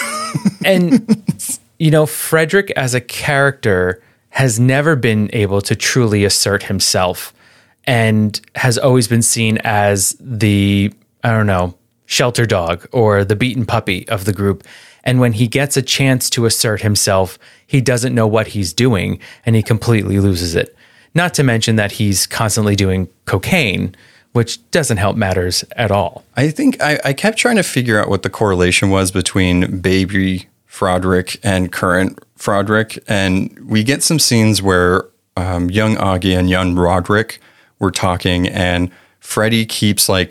And, you know, Frederick as a character has never been able to truly assert himself and has always been seen as the, I don't know, shelter dog or the beaten puppy of the group. And when he gets a chance to assert himself, he doesn't know what he's doing and he completely loses it. Not to mention that he's constantly doing cocaine, which doesn't help matters at all. I think I, I kept trying to figure out what the correlation was between baby Froderick and current Froderick. And we get some scenes where um, young Augie and young Roderick were talking and Freddie keeps like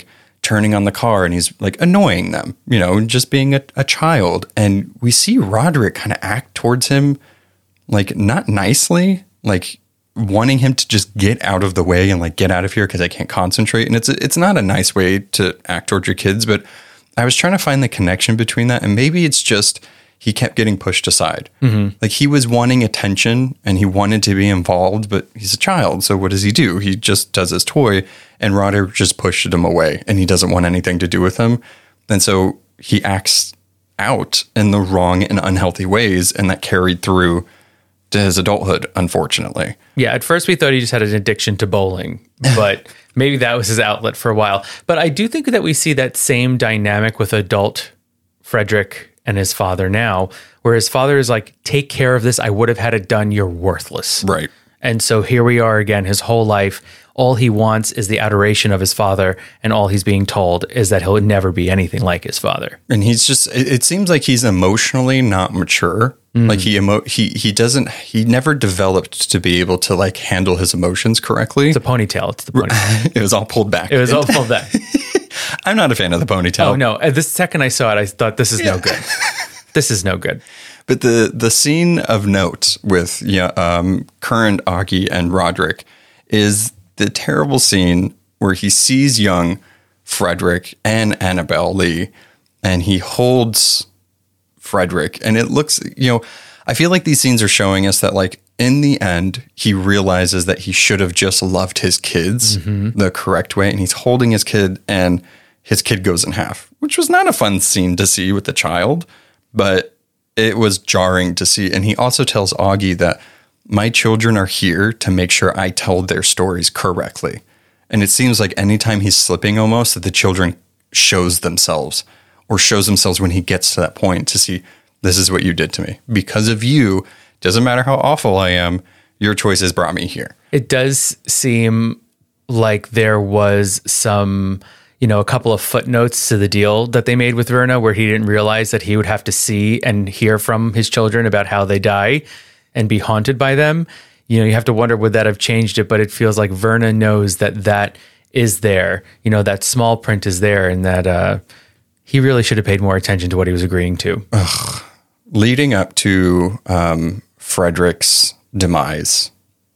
turning on the car and he's like annoying them, you know, just being a, a child. And we see Roderick kind of act towards him like not nicely, like wanting him to just get out of the way and like get out of here because I can't concentrate. And it's it's not a nice way to act towards your kids, but I was trying to find the connection between that. And maybe it's just he kept getting pushed aside. Mm-hmm. Like he was wanting attention and he wanted to be involved, but he's a child. So what does he do? He just does his toy, and Roderick just pushed him away and he doesn't want anything to do with him. And so he acts out in the wrong and unhealthy ways, and that carried through to his adulthood, unfortunately. Yeah, at first we thought he just had an addiction to bowling, but maybe that was his outlet for a while. But I do think that we see that same dynamic with adult Frederick and his father now, where his father is like, take care of this. I would have had it done. You're worthless. Right. And so here we are again, his whole life. All he wants is the adoration of his father, and all he's being told is that he'll never be anything like his father. And he's just, it, it seems like he's emotionally not mature. Mm. Like he, emo- he, he doesn't, he never developed to be able to like handle his emotions correctly. It's a ponytail. It's the ponytail. It was all pulled back. It was all pulled back. I'm not a fan of the ponytail. Oh no. The second I saw it, I thought this is yeah. no good. This is no good. But the, the scene of note with yeah, um, current Augie and Roderick is the terrible scene where he sees young Frederick and Annabelle Lee, and he holds Frederick. And it looks, you know, I feel like these scenes are showing us that, like, in the end, he realizes that he should have just loved his kids mm-hmm. the correct way. And he's holding his kid, and his kid goes in half, which was not a fun scene to see with the child, but it was jarring to see. And he also tells Augie that my children are here to make sure I tell their stories correctly. And it seems like anytime he's slipping almost, that the children shows themselves or shows themselves when he gets to that point to see, this is what you did to me. Because of you, doesn't matter how awful I am, your choices brought me here. It does seem like there was some, you know, a couple of footnotes to the deal that they made with Verna where he didn't realize that he would have to see and hear from his children about how they die and be haunted by them. You know, you have to wonder, would that have changed it? But it feels like Verna knows that that is there. You know, that small print is there, and that uh, he really should have paid more attention to what he was agreeing to. Ugh. Leading up to um, Frederick's demise,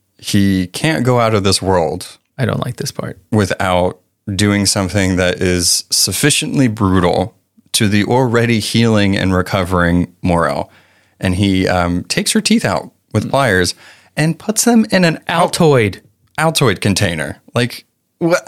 he can't go out of this world. I don't like this part. Without doing something that is sufficiently brutal to the already healing and recovering Morel. And he um, takes her teeth out with pliers and puts them in an Altoid. Al- Altoid container. Like, what?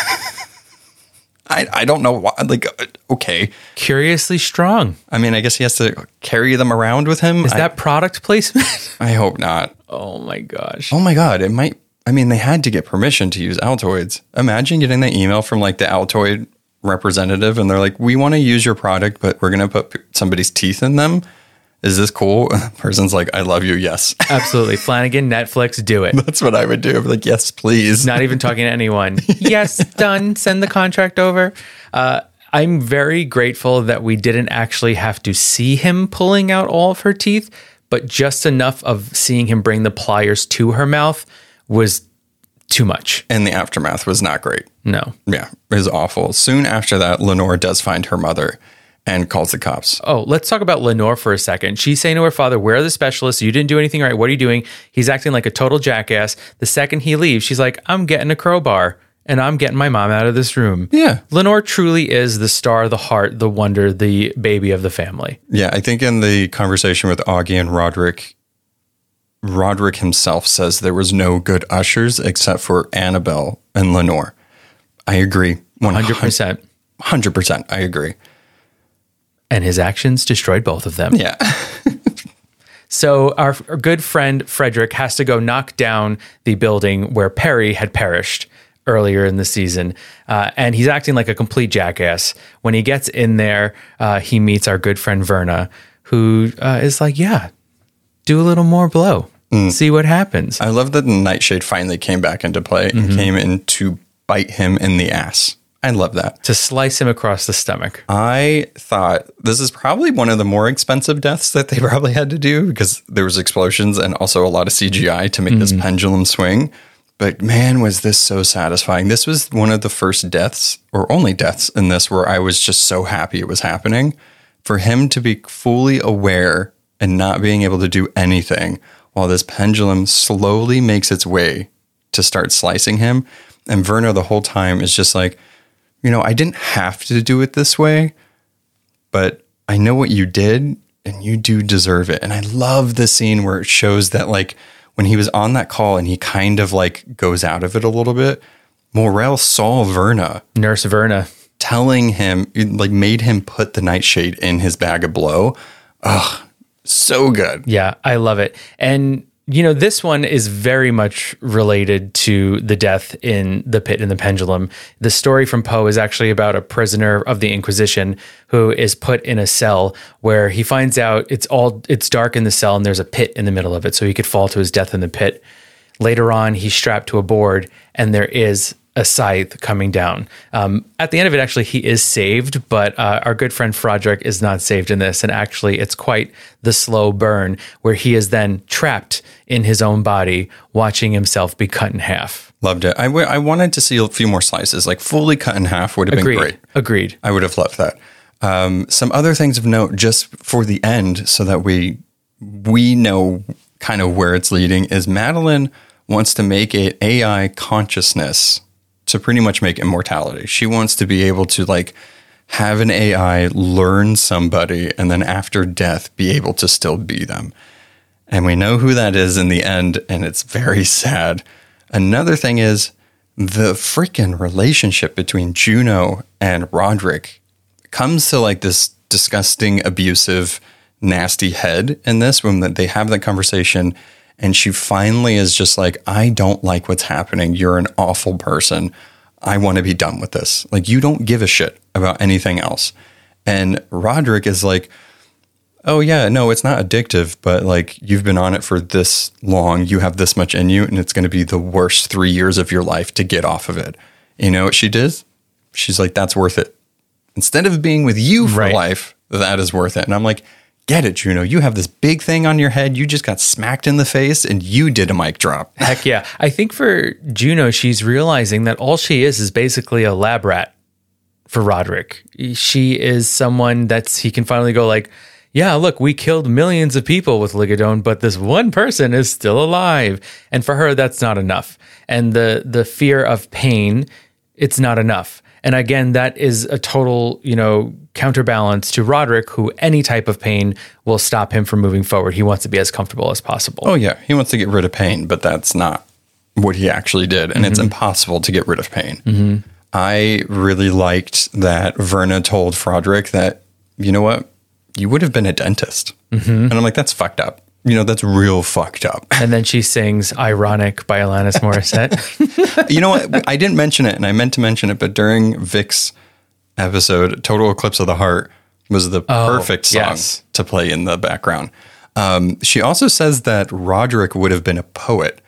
I, I don't know why. Like, okay. Curiously strong. I mean, I guess he has to carry them around with him. Is I, that product placement? I hope not. Oh my gosh. Oh my God. It might. I mean, they had to get permission to use Altoids. Imagine getting the email from like the Altoid representative and they're like, we want to use your product, but we're going to put somebody's teeth in them. Is this cool? And the person's like, I love you. Yes. Absolutely. Flanagan, Netflix, do it. That's what I would do. I'd be like, yes, please. Not even talking to anyone. Yes, done. Send the contract over. Uh, I'm very grateful that we didn't actually have to see him pulling out all of her teeth, but just enough of seeing him bring the pliers to her mouth was too much. And the aftermath was not great. No. Yeah, it was awful. Soon after that, Lenore does find her mother and calls the cops. Oh, let's talk about Lenore for a second. She's saying to her father, where are the specialists? You didn't do anything right. What are you doing? He's acting like a total jackass. The second he leaves, she's like, I'm getting a crowbar and I'm getting my mom out of this room. Yeah. Lenore truly is the star, the heart, the wonder, the baby of the family. Yeah, I think in the conversation with Augie and Roderick, Roderick himself says there was no good ushers except for Annabelle and Lenore. I agree. one hundred percent. one hundred percent. I agree. And his actions destroyed both of them. Yeah. So our, our good friend Frederick has to go knock down the building where Perry had perished earlier in the season. Uh, and he's acting like a complete jackass. When he gets in there, uh, he meets our good friend Verna, who uh, is like, yeah, do a little more blow. Mm. See what happens. I love that the Nightshade finally came back into play and mm-hmm. came in to bite him in the ass. I love that. To slice him across the stomach. I thought this is probably one of the more expensive deaths that they probably had to do because there was explosions and also a lot of C G I to make mm. this pendulum swing. But man, was this so satisfying. This was one of the first deaths, or only deaths in this, where I was just so happy it was happening. For him to be fully aware and not being able to do anything while this pendulum slowly makes its way to start slicing him. And Verna the whole time is just like, you know, I didn't have to do it this way, but I know what you did and you do deserve it. And I love the scene where it shows that, like, when he was on that call and he kind of like goes out of it a little bit, Morrell saw Verna. Nurse Verna. Telling him, like, made him put the nightshade in his bag of blow. Ugh, so good. Yeah, I love it. And, you know, this one is very much related to the death in the pit in the pendulum. The story from Poe is actually about a prisoner of the Inquisition who is put in a cell where he finds out it's all it's dark in the cell and there's a pit in the middle of it, so he could fall to his death in the pit. Later on, he's strapped to a board and there is a scythe coming down. Um, at the end of it, actually, he is saved, but uh, our good friend Frodrick is not saved in this. And actually, it's quite the slow burn where he is then trapped in his own body, watching himself be cut in half. Loved it. I, w- I wanted to see a few more slices, like fully cut in half would have Agreed. been great. Agreed. I would have loved that. Um, some other things of note just for the end so that we we know kind of where it's leading is Madeline wants to make it A I consciousness to pretty much make immortality. She wants to be able to, like, have an A I learn somebody and then after death be able to still be them. And we know who that is in the end, and it's very sad. Another thing is the freaking relationship between Juno and Roderick comes to, like, this disgusting, abusive, nasty head in this when they have that conversation. And she finally is just like, I don't like what's happening. You're an awful person. I want to be done with this. Like, you don't give a shit about anything else. And Roderick is like, oh yeah, no, it's not addictive, but like, you've been on it for this long. You have this much in you, and it's going to be the worst three years of your life to get off of it. You know what she did? She's like, that's worth it. Instead of being with you for Right. life, that is worth it. And I'm like, get it, Juno. You have this big thing on your head. You just got smacked in the face and you did a mic drop. Heck yeah. I think for Juno, she's realizing that all she is is basically a lab rat for Roderick. She is someone that's, he can finally go like, yeah, look, we killed millions of people with Ligadone, but this one person is still alive. And for her, that's not enough. And the the fear of pain, it's not enough. And again, that is a total, you know, counterbalance to Roderick, who any type of pain will stop him from moving forward. He wants to be as comfortable as possible. Oh yeah, he wants to get rid of pain, but that's not what he actually did. And mm-hmm. it's impossible to get rid of pain. Mm-hmm. I really liked that Verna told Frodrick that, you know what, you would have been a dentist. Mm-hmm. And I'm like, that's fucked up. You know, that's real fucked up. And then she sings Ironic by Alanis Morissette. You know what? I didn't mention it, and I meant to mention it, but during Vic's episode, Total Eclipse of the Heart was the Oh, perfect song yes. to play in the background. Um, she also says that Roderick would have been a poet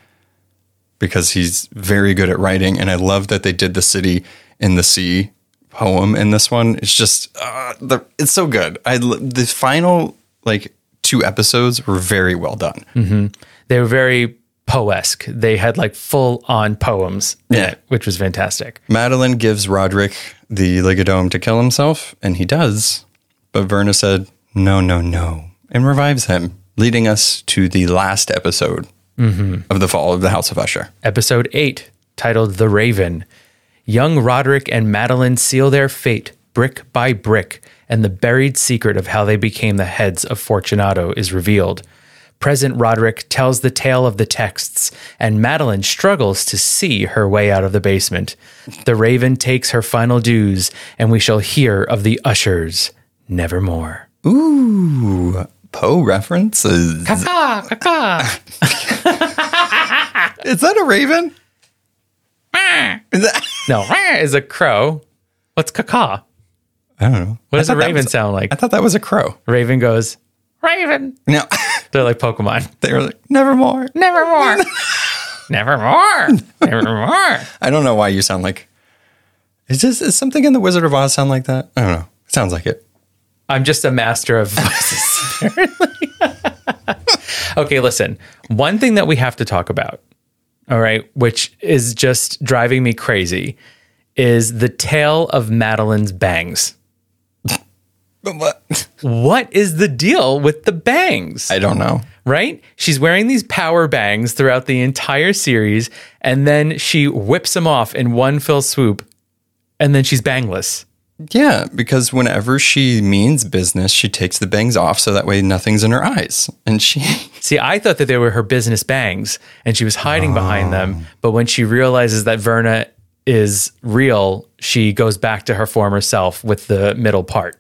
because he's very good at writing, and I love that they did the City in the Sea poem in this one. It's just, uh, the, it's so good. I the final, like, two episodes were very well done. Mm-hmm. They were very Poe-esque. They had like full on poems in Yeah. it, which was fantastic. Madeline gives Roderick the Ligadome to kill himself, and he does. But Verna said, no, no, no, and revives him, leading us to the last episode mm-hmm. of the Fall of the House of Usher. Episode eight, titled The Raven. Young Roderick and Madeline seal their fate brick by brick, and the buried secret of how they became the heads of Fortunato is revealed. Present Roderick tells the tale of the texts, and Madeline struggles to see her way out of the basement. The Raven takes her final dues, and we shall hear of the Ushers nevermore. Ooh, Poe references. Caca, caca. Is that a raven? Is that- No, is a crow. What's caca? I don't know. What does I a thought that raven was- sound like? I thought that was a crow. Raven goes, Raven. No, They're like Pokemon. they were like, nevermore. Nevermore. Nevermore. Nevermore. I don't know why you sound like. Is this is something in the Wizard of Oz sound like that? I don't know. It sounds like it. I'm just a master of voices, apparently. Okay, listen. One thing that we have to talk about, all right, which is just driving me crazy, is the tale of Madeline's bangs. What? What is the deal with the bangs? I don't know. Right? She's wearing these power bangs throughout the entire series, and then she whips them off in one fell swoop, and then she's bangless. Yeah, because whenever she means business, she takes the bangs off so that way nothing's in her eyes. And she... See, I thought that they were her business bangs, and she was hiding oh. behind them. But when she realizes that Verna is real, she goes back to her former self with the middle part.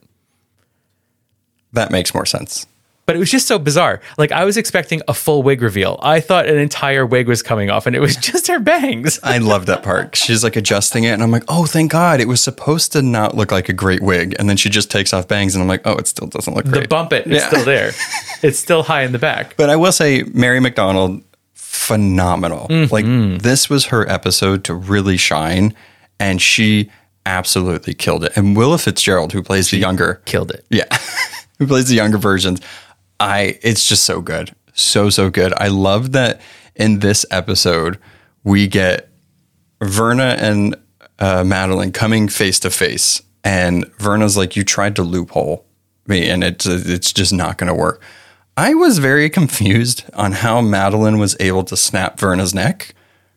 That makes more sense. But it was just so bizarre. Like, I was expecting a full wig reveal. I thought an entire wig was coming off, and it was just her bangs. I love that part. She's like adjusting it, and I'm like, oh, thank God. It was supposed to not look like a great wig. And then she just takes off bangs, and I'm like, oh, it still doesn't look great. The bump it is yeah. still there. It's still high in the back. But I will say, Mary McDonnell, phenomenal. Mm-hmm. Like, this was her episode to really shine, and she absolutely killed it. And Willa Fitzgerald, who plays she the younger... Killed it. Yeah. Who plays the younger versions. I it's just so good. So, so good. I love that in this episode, we get Verna and uh, Madeline coming face to face. And Verna's like, you tried to loophole me, and it's, it's just not going to work. I was very confused on how Madeline was able to snap Verna's neck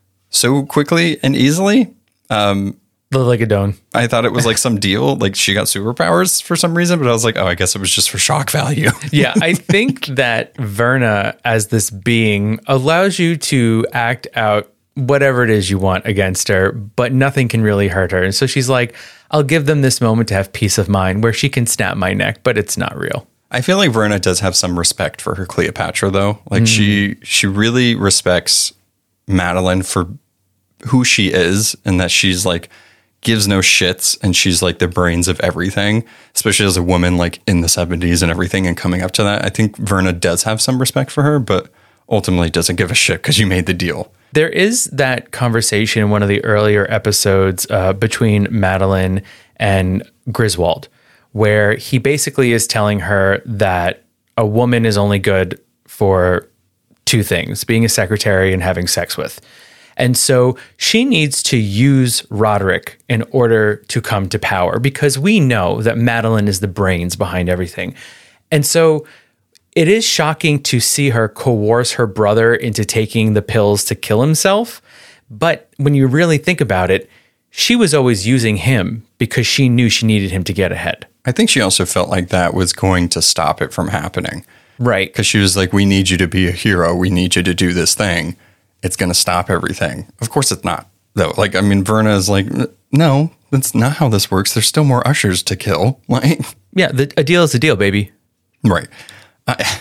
so quickly and easily. Um Like a don. I thought it was like some deal, like she got superpowers for some reason, but I was like, oh, I guess it was just for shock value. Yeah, I think that Verna as this being allows you to act out whatever it is you want against her, but nothing can really hurt her. And so she's like, I'll give them this moment to have peace of mind where she can snap my neck, but it's not real. I feel like Verna does have some respect for her Cleopatra, though. Like mm. she she really respects Madeline for who she is, and that she's like, gives no shits, and she's like the brains of everything, especially as a woman like in the seventies and everything and coming up to that. I think Verna does have some respect for her, but ultimately doesn't give a shit because you made the deal. There is that conversation in one of the earlier episodes uh, between Madeline and Griswold, where he basically is telling her that a woman is only good for two things, being a secretary and having sex with. And so she needs to use Roderick in order to come to power, because we know that Madeline is the brains behind everything. And so it is shocking to see her coerce her brother into taking the pills to kill himself. But when you really think about it, she was always using him because she knew she needed him to get ahead. I think she also felt like that was going to stop it from happening. Right. Because she was like, we need you to be a hero. We need you to do this thing. It's going to stop everything. Of course it's not, though. Like, I mean, Verna is like, no, that's not how this works. There's still more ushers to kill. Like, yeah, the, a deal is a deal, baby. Right. I,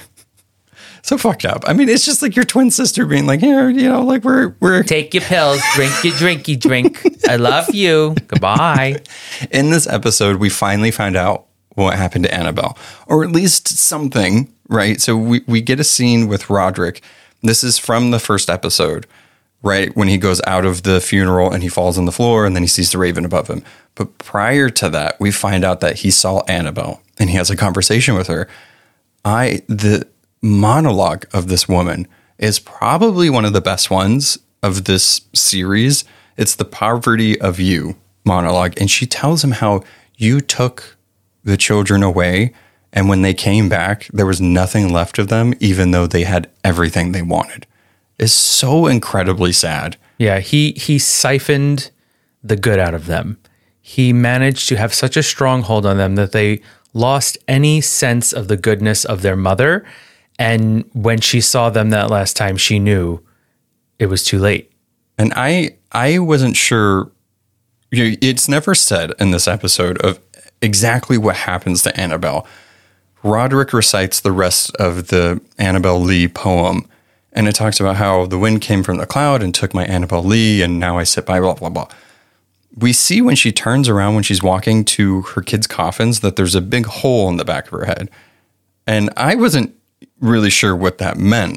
so fucked up. I mean, it's just like your twin sister being like, here, you know, like we're, we're. Take your pills, drink your drinky drink. I love you. Goodbye. In this episode, we finally find out what happened to Annabelle, or at least something, right? So we, we get a scene with Roderick. This is from the first episode, right? When he goes out of the funeral and he falls on the floor and then he sees the raven above him. But prior to that, we find out that he saw Annabelle and he has a conversation with her. I, the monologue of this woman is probably one of the best ones of this series. It's the poverty of you monologue. And she tells him how you took the children away, and when they came back, there was nothing left of them, even though they had everything they wanted. It's so incredibly sad. Yeah, he he siphoned the good out of them. He managed to have such a strong hold on them that they lost any sense of the goodness of their mother. And when she saw them that last time, she knew it was too late. And I I wasn't sure. You know, it's never said in this episode of exactly what happens to Annabelle. Roderick recites the rest of the Annabelle Lee poem, and it talks about how the wind came from the cloud and took my Annabelle Lee, and now I sit by blah, blah, blah. We see when she turns around, when she's walking to her kids' coffins, that there's a big hole in the back of her head. And I wasn't really sure what that meant,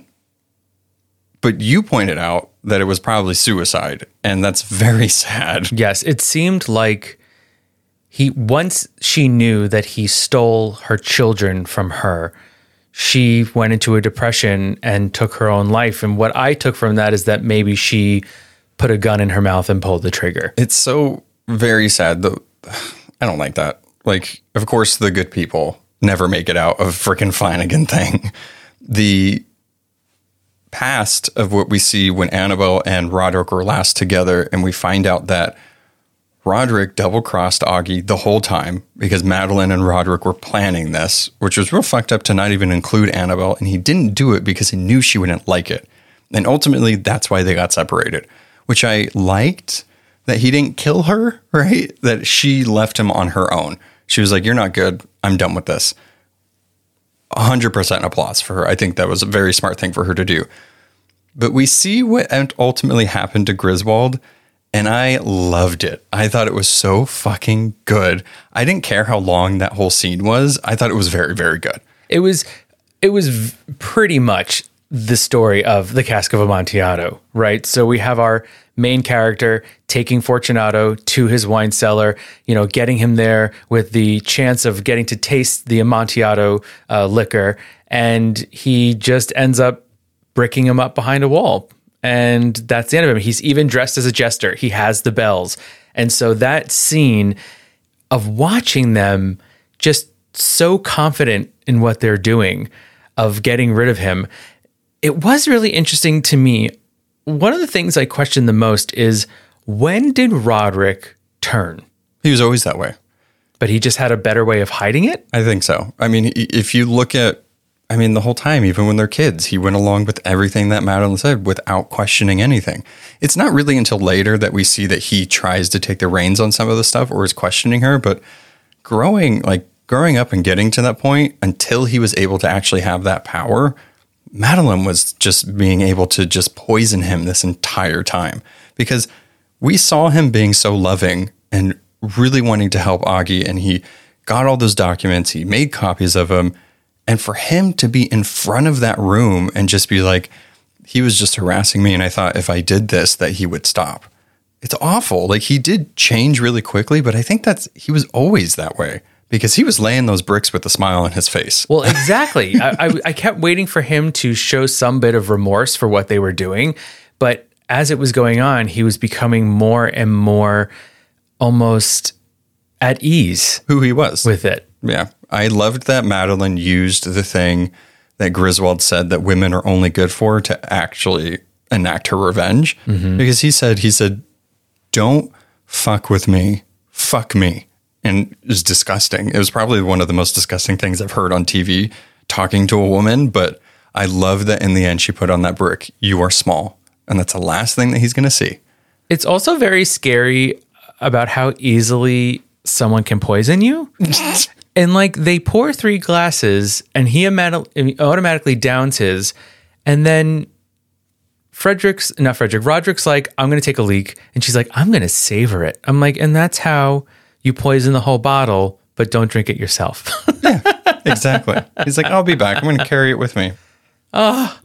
but you pointed out that it was probably suicide, and that's very sad. Yes, it seemed like He once she knew that he stole her children from her, she went into a depression and took her own life. And what I took from that is that maybe she put a gun in her mouth and pulled the trigger. It's so very sad. Though I don't like that. Like, of course, the good people never make it out of frickin' Flanagan thing. The past of what we see when Annabelle and Roderick were last together, and we find out that Roderick double-crossed Augie the whole time because Madeline and Roderick were planning this, which was real fucked up to not even include Annabelle, and he didn't do it because he knew she wouldn't like it. And ultimately, that's why they got separated, which I liked, that he didn't kill her, right? That she left him on her own. She was like, you're not good. I'm done with this. one hundred percent applause for her. I think that was a very smart thing for her to do. But we see what ultimately happened to Griswold, and I loved it. I thought it was so fucking good. I didn't care how long that whole scene was. I thought it was very, very good. It was, it was v- pretty much the story of the Cask of Amontillado, right? So we have our main character taking Fortunato to his wine cellar, you know, getting him there with the chance of getting to taste the Amontillado uh, liquor. And he just ends up bricking him up behind a wall. And that's the end of him. He's even dressed as a jester. He has the bells. And so that scene of watching them just so confident in what they're doing, of getting rid of him, it was really interesting to me. One of the things I question the most is, when did Roderick turn? He was always that way. But he just had a better way of hiding it? I think so. I mean, if you look at, I mean, the whole time, even when they're kids, he went along with everything that Madeline said without questioning anything. It's not really until later that we see that he tries to take the reins on some of the stuff or is questioning her. But growing, like growing up and getting to that point, until he was able to actually have that power, Madeline was just being able to just poison him this entire time, because we saw him being so loving and really wanting to help Augie, and he got all those documents, he made copies of them, and for him to be in front of that room and just be like, he was just harassing me, and I thought if I did this that he would stop. It's awful. Like, he did change really quickly, but I think that's, he was always that way. Because he was laying those bricks with a smile on his face. Well, exactly. I, I, I kept waiting for him to show some bit of remorse for what they were doing. But as it was going on, he was becoming more and more almost at ease. Who he was. With it. Yeah. I loved that Madeline used the thing that Griswold said that women are only good for to actually enact her revenge. Mm-hmm. Because he said, he said, don't fuck with me, fuck me. And it was disgusting. It was probably one of the most disgusting things I've heard on T V, talking to a woman. But I love that in the end, she put on that brick, you are small. And that's the last thing that he's going to see. It's also very scary about how easily someone can poison you. And like, they pour three glasses and he automatically downs his. And then Frederick's, not Frederick, Roderick's like, I'm going to take a leak. And she's like, I'm going to savor it. I'm like, and that's how you poison the whole bottle, but don't drink it yourself. Yeah, exactly. He's like, I'll be back. I'm going to carry it with me. Oh,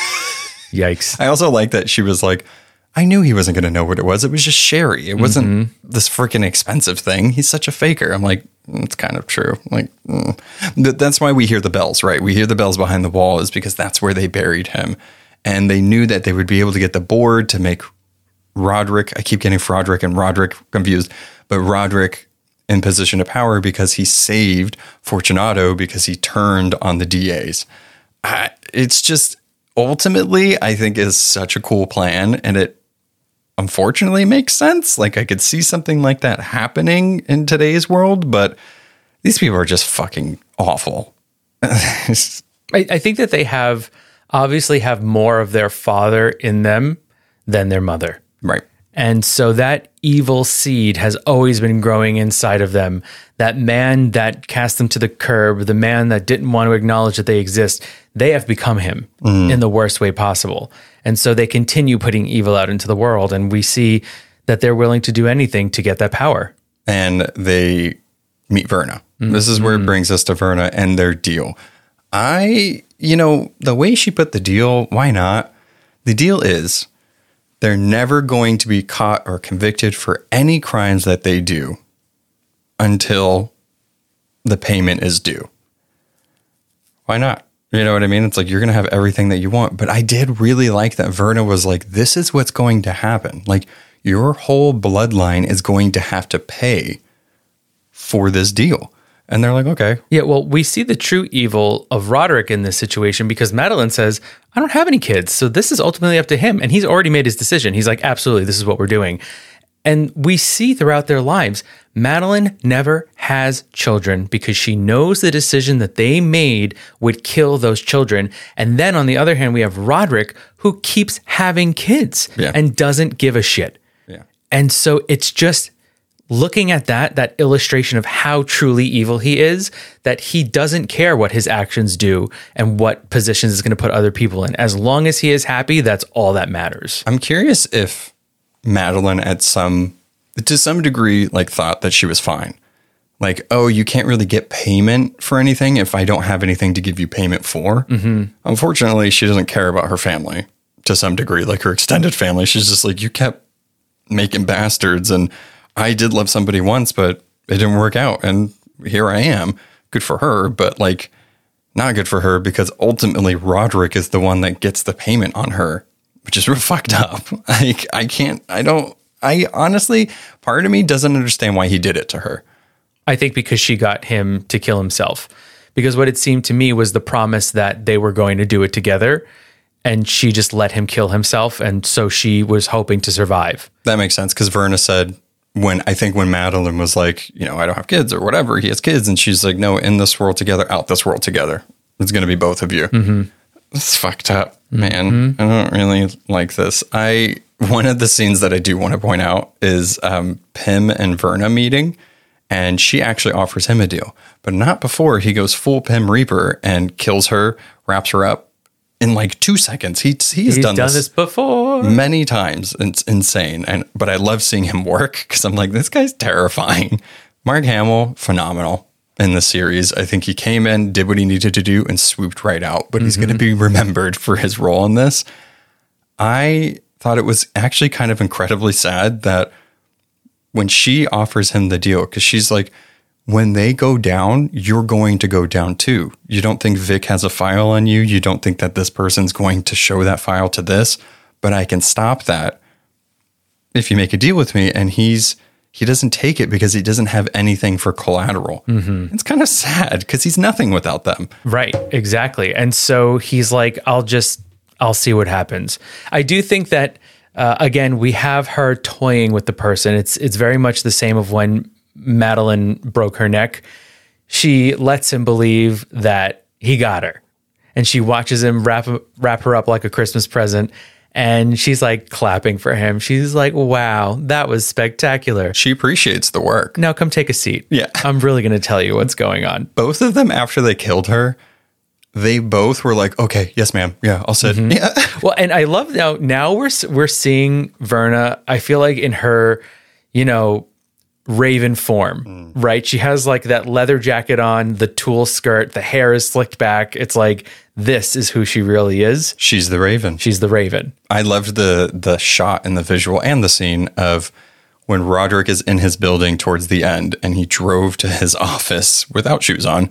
yikes. I also like that she was like, I knew he wasn't going to know what it was. It was just sherry. It wasn't mm-hmm. this freaking expensive thing. He's such a faker. I'm like, it's kind of true. Like, mm. That's why we hear the bells, right? We hear the bells behind the wall is because that's where they buried him. And they knew that they would be able to get the board to make Roderick, I keep getting Froderick and Roderick confused, but Roderick in position of power because he saved Fortunato because he turned on the D As. I, it's just ultimately, I think, is such a cool plan, and it unfortunately makes sense. Like, I could see something like that happening in today's world, but these people are just fucking awful. I, I think that they have obviously have more of their father in them than their mother. Right. And so that evil seed has always been growing inside of them. That man that cast them to the curb, the man that didn't want to acknowledge that they exist, they have become him mm. in the worst way possible. And so they continue putting evil out into the world. And we see that they're willing to do anything to get that power. And they meet Verna. Mm-hmm. This is where it brings us to Verna and their deal. I, you know, the way she put the deal, why not? The deal is, they're never going to be caught or convicted for any crimes that they do until the payment is due. Why not? You know what I mean? It's like, you're going to have everything that you want. But I did really like that Verna was like, this is what's going to happen. Like, your whole bloodline is going to have to pay for this deal. And they're like, okay. Yeah, well, we see the true evil of Roderick in this situation because Madeline says, I don't have any kids, so this is ultimately up to him. And he's already made his decision. He's like, absolutely, this is what we're doing. And we see throughout their lives, Madeline never has children because she knows the decision that they made would kill those children. And then on the other hand, we have Roderick who keeps having kids yeah. and doesn't give a shit. Yeah. And so it's just looking at that, that illustration of how truly evil he is, that he doesn't care what his actions do and what positions is going to put other people in. As long as he is happy, that's all that matters. I'm curious if Madeline at some, to some degree, like thought that she was fine. Like, oh, you can't really get payment for anything if I don't have anything to give you payment for. Mm-hmm. Unfortunately, she doesn't care about her family to some degree, like her extended family. She's just like, you kept making bastards, and I did love somebody once, but it didn't work out. And here I am. Good for her, but like not good for her because ultimately Roderick is the one that gets the payment on her, which is real fucked up. Like, I can't, I don't, I honestly, part of me doesn't understand why he did it to her. I think because she got him to kill himself. Because what it seemed to me was the promise that they were going to do it together. And she just let him kill himself. And so she was hoping to survive. That makes sense. Because Verna said, when I think when Madeline was like, you know, I don't have kids or whatever, he has kids. And she's like, no, in this world together, out this world together. It's going to be both of you. Mm-hmm. It's fucked up, man. Mm-hmm. I don't really like this. I, one of the scenes that I do want to point out is um, Pym and Verna meeting. And she actually offers him a deal, but not before he goes full Pym Reaper and kills her, wraps her up in like two seconds. He, he's, He's done, done this, this before many times. It's insane. And, but I love seeing him work because I'm like, this guy's terrifying. Mark Hamill, phenomenal in the series. I think he came in, did what he needed to do and swooped right out, but mm-hmm. he's going to be remembered for his role in this. I thought it was actually kind of incredibly sad that when she offers him the deal, because she's like, when they go down, you're going to go down too. You don't think Vic has a file on you. You don't think that this person's going to show that file to this, but I can stop that if you make a deal with me. And he's, he doesn't take it because he doesn't have anything for collateral. Mm-hmm. It's kind of sad because he's nothing without them. Right, exactly. And so he's like, I'll just, I'll see what happens. I do think that, Uh, again, we have her toying with the person. It's it's very much the same of when Madeline broke her neck. She lets him believe that he got her, and she watches him wrap wrap her up like a Christmas present, and she's like clapping for him. She's like, "Wow, that was spectacular." She appreciates the work. Now come take a seat. Yeah, I'm really going to tell you what's going on. Both of them, after they killed her, they both were like, okay, yes, ma'am. Yeah, I'll sit. Mm-hmm. Yeah. Well, and I love now, now we're, we're seeing Verna, I feel like in her, you know, Raven form, mm. right? She has like that leather jacket on, the tulle skirt, the hair is slicked back. It's like, this is who she really is. She's the Raven. She's the Raven. I loved the, the shot and the visual and the scene of when Roderick is in his building towards the end and he drove to his office without shoes on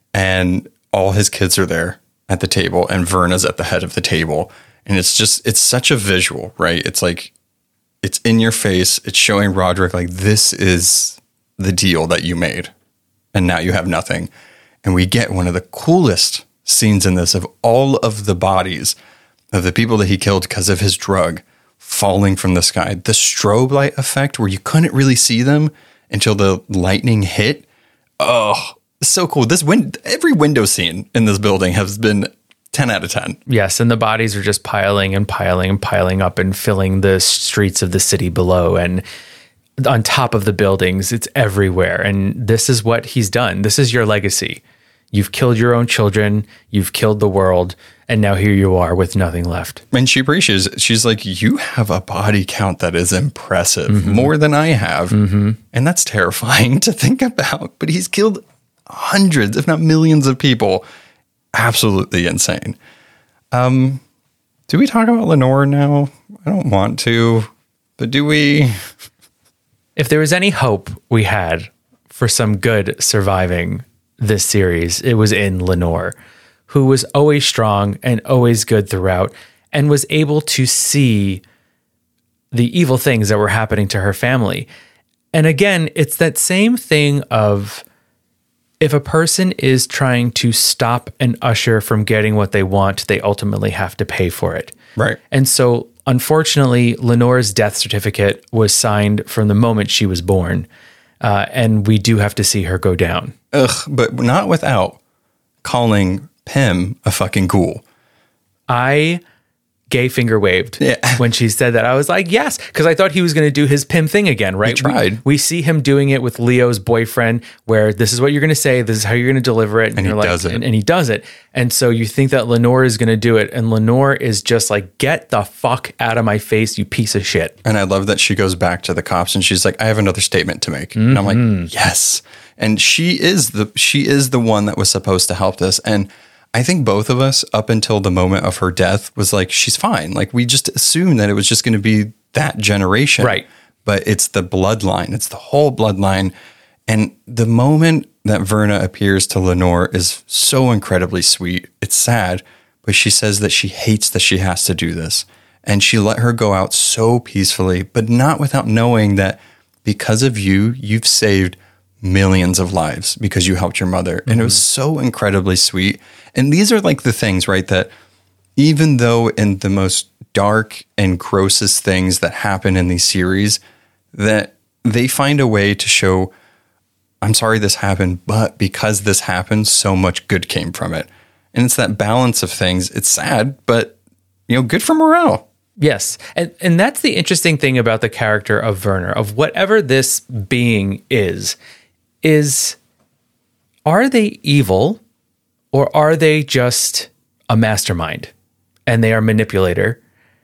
and all his kids are there at the table and Verna's at the head of the table. And it's just, it's such a visual, right? It's like, it's in your face. It's showing Roderick like, this is the deal that you made. And now you have nothing. And we get one of the coolest scenes in this of all of the bodies of the people that he killed because of his drug falling from the sky. The strobe light effect where you couldn't really see them until the lightning hit. Oh, so cool. This win- every window scene in this building has been ten out of ten. Yes, and the bodies are just piling and piling and piling up and filling the streets of the city below and on top of the buildings. It's everywhere. And this is what he's done. This is your legacy. You've killed your own children. You've killed the world. And now here you are with nothing left. And she appreciates it. She's like, you have a body count that is impressive, mm-hmm. more than I have. Mm-hmm. And that's terrifying to think about. But he's killed hundreds, if not millions of people. Absolutely insane. Um, do we talk about Lenore now? I don't want to, but do we? If there was any hope we had for some good surviving this series, it was in Lenore, who was always strong and always good throughout and was able to see the evil things that were happening to her family. And again, it's that same thing of if a person is trying to stop an usher from getting what they want, they ultimately have to pay for it. Right. And so, unfortunately, Lenore's death certificate was signed from the moment she was born. Uh, and we do have to see her go down. Ugh, but not without calling Pym a fucking ghoul. I gay finger waved yeah. when she said that. I was like, yes, because I thought he was going to do his Pym thing again, right? He tried. We, we see him doing it with Leo's boyfriend, where this is what you're going to say, this is how you're going to deliver it. And, and you're he like, does it. And, and he does it. And so you think that Lenore is going to do it. And Lenore is just like, get the fuck out of my face, you piece of shit. And I love that she goes back to the cops and she's like, I have another statement to make. Mm-hmm. And I'm like, yes. And she is the she is the one that was supposed to help this. And I think both of us, up until the moment of her death, was like, she's fine. Like, we just assumed that it was just going to be that generation. Right. But it's the bloodline. It's the whole bloodline. And the moment that Verna appears to Lenore is so incredibly sweet. It's sad, but she says that she hates that she has to do this. And she let her go out so peacefully, but not without knowing that because of you, you've saved millions of lives because you helped your mother. And mm-hmm. it was so incredibly sweet. And these are like the things, right, that even though in the most dark and grossest things that happen in these series, that they find a way to show, I'm sorry this happened, but because this happened, so much good came from it. And it's that balance of things. It's sad, but, you know, good for morale. Yes. And and that's the interesting thing about the character of Werner, of whatever this being is, is are they evil or are they just a mastermind and they are a manipulator,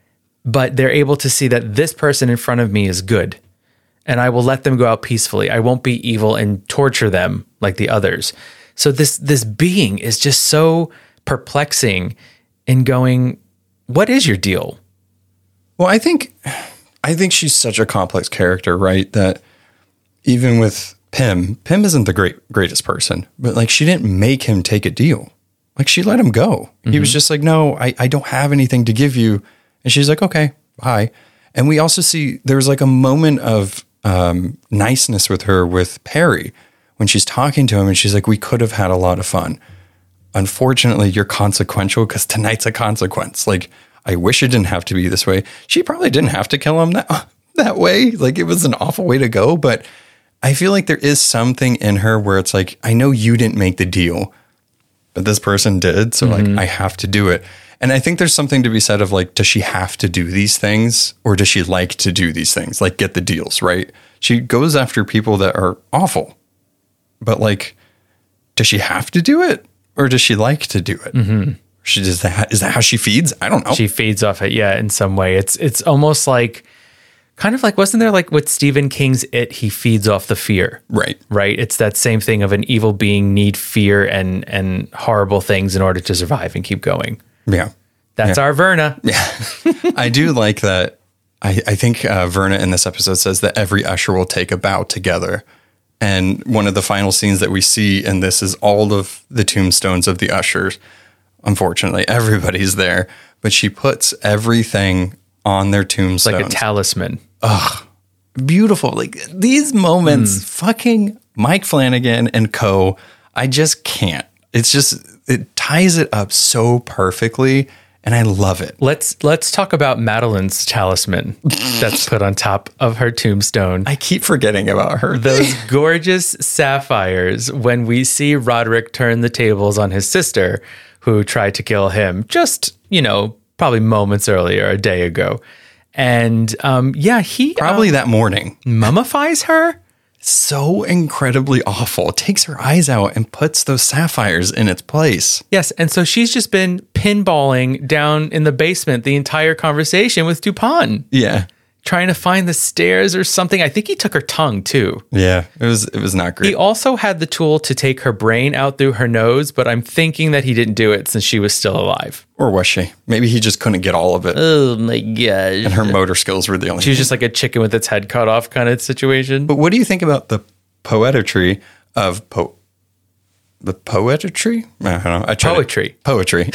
but they're able to see that this person in front of me is good and I will let them go out peacefully. I won't be evil and torture them like the others. So this this being is just so perplexing in going, what is your deal? Well, I think I think she's such a complex character, right? That even with Pym, Pym isn't the great greatest person, but like she didn't make him take a deal. Like she let him go. Mm-hmm. He was just like, no, I, I don't have anything to give you. And she's like, okay, bye. And we also see there's like a moment of um, niceness with her with Perry when she's talking to him and she's like, we could have had a lot of fun. Unfortunately, you're consequential because tonight's a consequence. Like, I wish it didn't have to be this way. She probably didn't have to kill him that, that way. Like, it was an awful way to go. But I feel like there is something in her where it's like, I know you didn't make the deal, but this person did. So, mm-hmm. like, I have to do it. And I think there's something to be said of, like, does she have to do these things or does she like to do these things? Like, get the deals, right? She goes after people that are awful. But, like, does she have to do it or does she like to do it? Mm-hmm. She does that. Is that how she feeds? I don't know. She feeds off it. Yeah. In some way, it's, it's almost like kind of like, wasn't there like with Stephen King's It, he feeds off the fear, right? Right. It's that same thing of an evil being need fear and, and horrible things in order to survive and keep going. Yeah. That's yeah. our Verna. Yeah. I do like that. I, I think uh, Verna in this episode says that every usher will take a bow together. And one of the final scenes that we see in this is all of the tombstones of the ushers. Unfortunately, everybody's there, but she puts everything on their tombstones. Like a talisman. Ugh, beautiful. Like these moments, mm. fucking Mike Flanagan and co. I just can't. It's just, it ties it up so perfectly. And I love it. Let's let's talk about Madeline's talisman that's put on top of her tombstone. I keep forgetting about her. Those gorgeous sapphires when we see Roderick turn the tables on his sister who tried to kill him just, you know, probably moments earlier, a day ago. And um, yeah, he probably um, that morning mummifies her. So incredibly awful. Takes her eyes out and puts those sapphires in its place. Yes. And so she's just been pinballing down in the basement the entire conversation with Dupin. Yeah. Trying to find the stairs or something. I think he took her tongue too. Yeah, it was it was not great. He also had the tool to take her brain out through her nose, but I'm thinking that he didn't do it since she was still alive. Or was she? Maybe he just couldn't get all of it. Oh my gosh. And her motor skills were the only She was thing. just like a chicken with its head cut off kind of situation. But what do you think about the poetry of po- the poetry. I don't know. I tried Poetry. It. Poetry.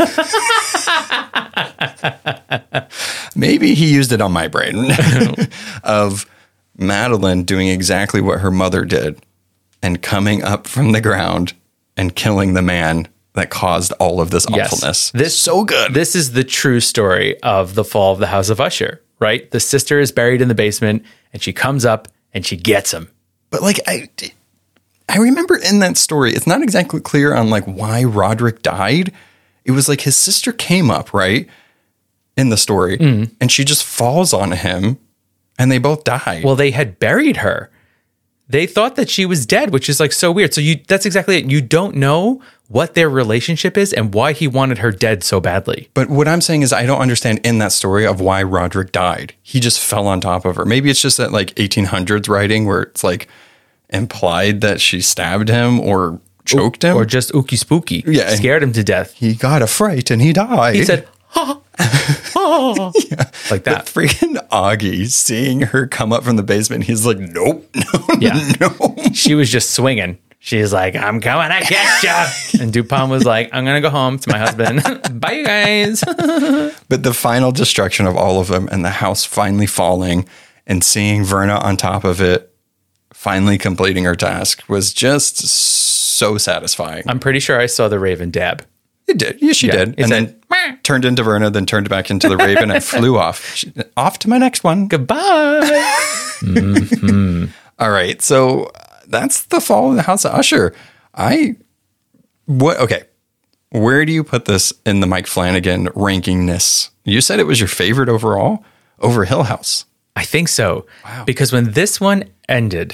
Maybe he used it on my brain of Madeline doing exactly what her mother did and coming up from the ground and killing the man that caused all of this awfulness. Yes. This so good. This is the true story of the fall of the House of Usher, right? The sister is buried in the basement and she comes up and she gets him. But like, I, I remember in that story, it's not exactly clear on like why Roderick died. It was like his sister came up, right? In the story, mm. and she just falls on him and they both die. Well, they had buried her. They thought that she was dead, which is like so weird. So you that's exactly it. You don't know what their relationship is and why he wanted her dead so badly. But what I'm saying is I don't understand in that story of why Roderick died. He just fell on top of her. Maybe it's just that like eighteen hundreds writing where it's like implied that she stabbed him or choked him. Or just ookie spooky. Yeah. Scared him to death. He got a fright and he died. He said, ha, ha. Yeah. Like that. But freaking Augie seeing her come up from the basement, he's like, nope, no, yeah. no. She was just swinging. She's like, I'm coming to get you. And Dupont was like, I'm going to go home to my husband. Bye, you guys. But the final destruction of all of them and the house finally falling and seeing Verna on top of it, finally completing her task was just so satisfying. I'm pretty sure I saw the Raven dab. It did. Yes, she yeah, did. And said, then turned into Verna, then turned back into the Raven and flew off. She, off to my next one. Goodbye. mm-hmm. All right. So that's the fall of the House of Usher. I, what, okay. Where do you put this in the Mike Flanagan rankingness? You said it was your favorite overall over Hill House. I think so. Wow. Because when this one ended,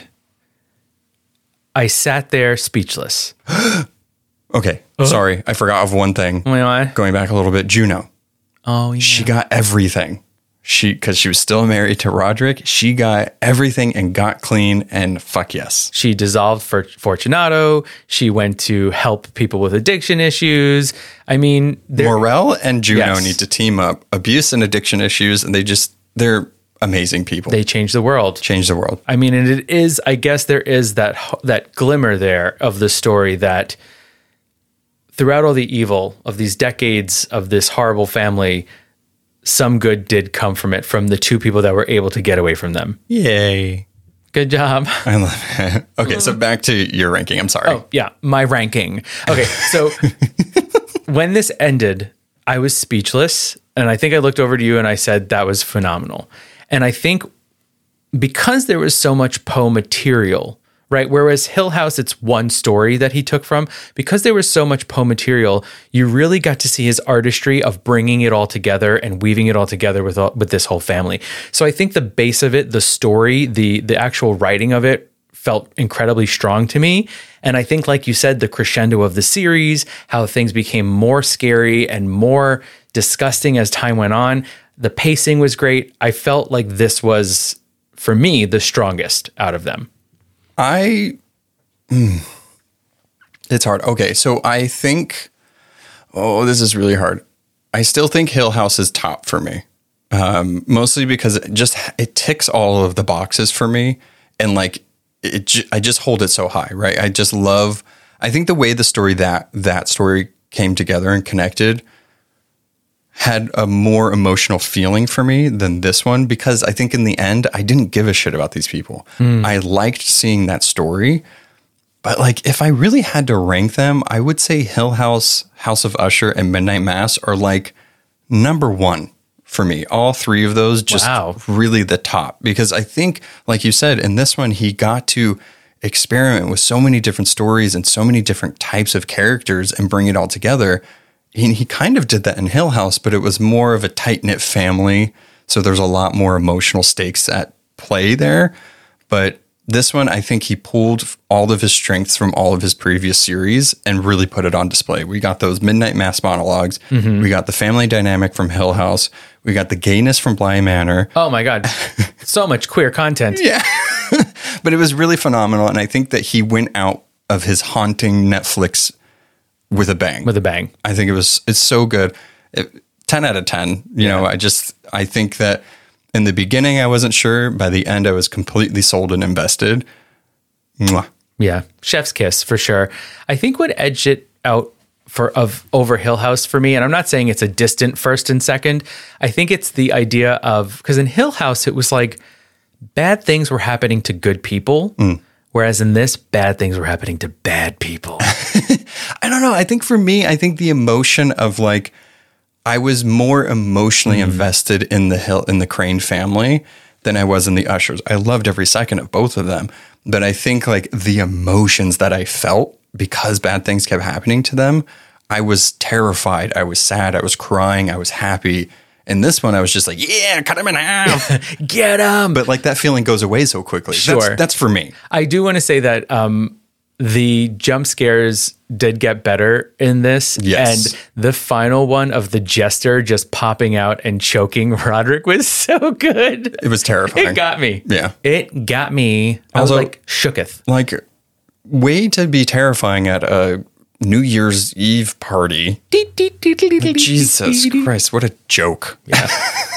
I sat there speechless. Okay. Uh, Sorry. I forgot of one thing. Wait, what? Going back a little bit, Juno. Oh, yeah. She got everything. She, because she was still married to Roderick, she got everything and got clean and fuck yes. She dissolved for Fortunato. She went to help people with addiction issues. I mean, Morel and Juno yes. need to team up. Abuse and addiction issues, and they just, they're amazing people. They change the world. Change the world. I mean, and it is, I guess there is that that glimmer there of the story that throughout all the evil of these decades of this horrible family, some good did come from it, from the two people that were able to get away from them. Yay. Good job. I love it. Okay, so back to your ranking. I'm sorry. Oh, yeah, my ranking. Okay, so when this ended, I was speechless. And I think I looked over to you and I said, that was phenomenal. And I think because there was so much Poe material, right? Whereas Hill House, it's one story that he took from. Because there was so much Poe material, you really got to see his artistry of bringing it all together and weaving it all together with all, with this whole family. So I think the base of it, the story, the the actual writing of it felt incredibly strong to me. And I think, like you said, the crescendo of the series, how things became more scary and more disgusting as time went on. The pacing was great. I felt like this was, for me, the strongest out of them. I, mm, it's hard. Okay, so I think, oh, this is really hard. I still think Hill House is top for me, um, mostly because it just it ticks all of the boxes for me, and like it, I just hold it so high, right? I just love. I think the way the story that that story came together and connected had a more emotional feeling for me than this one, because I think in the end, I didn't give a shit about these people. Mm. I liked seeing that story, but like if I really had to rank them, I would say Hill House, House of Usher, and Midnight Mass are like number one for me. All three of those just wow. really the top, because I think, like you said, in this one, he got to experiment with so many different stories and so many different types of characters and bring it all together. He, he kind of did that in Hill House, but it was more of a tight-knit family. So there's a lot more emotional stakes at play there. But this one, I think he pulled all of his strengths from all of his previous series and really put it on display. We got those Midnight Mass monologues. Mm-hmm. We got the family dynamic from Hill House. We got the gayness from Bly Manor. Oh my God. So much queer content. Yeah. But it was really phenomenal. And I think that he went out of his haunting Netflix with a bang. With a bang. I think it was, it's so good. It, ten out of ten. You yeah. know, I just, I think that in the beginning, I wasn't sure. By the end, I was completely sold and invested. Mwah. Yeah, chef's kiss for sure. I think what edged it out for of over Hill House for me, and I'm not saying it's a distant first and second. I think it's the idea of, because in Hill House it was like bad things were happening to good people, mm. whereas in this, bad things were happening to bad people. I don't know. I think for me, I think the emotion of like, I was more emotionally mm. invested in the Hill in the Crane family than I was in the Ushers. I loved every second of both of them, but I think like the emotions that I felt because bad things kept happening to them, I was terrified. I was sad. I was crying. I was happy. In this one, I was just like, yeah, cut him in half. Get him. But like that feeling goes away so quickly. Sure. That's, that's for me. I do want to say that um, the jump scares did get better in this. Yes. And the final one of the jester just popping out and choking Roderick was so good. It was terrifying. It got me. Yeah. It got me. I also, was like, shooketh. Like, way to be terrifying at a New Year's Eve party. Jesus Christ, what a joke. Yeah.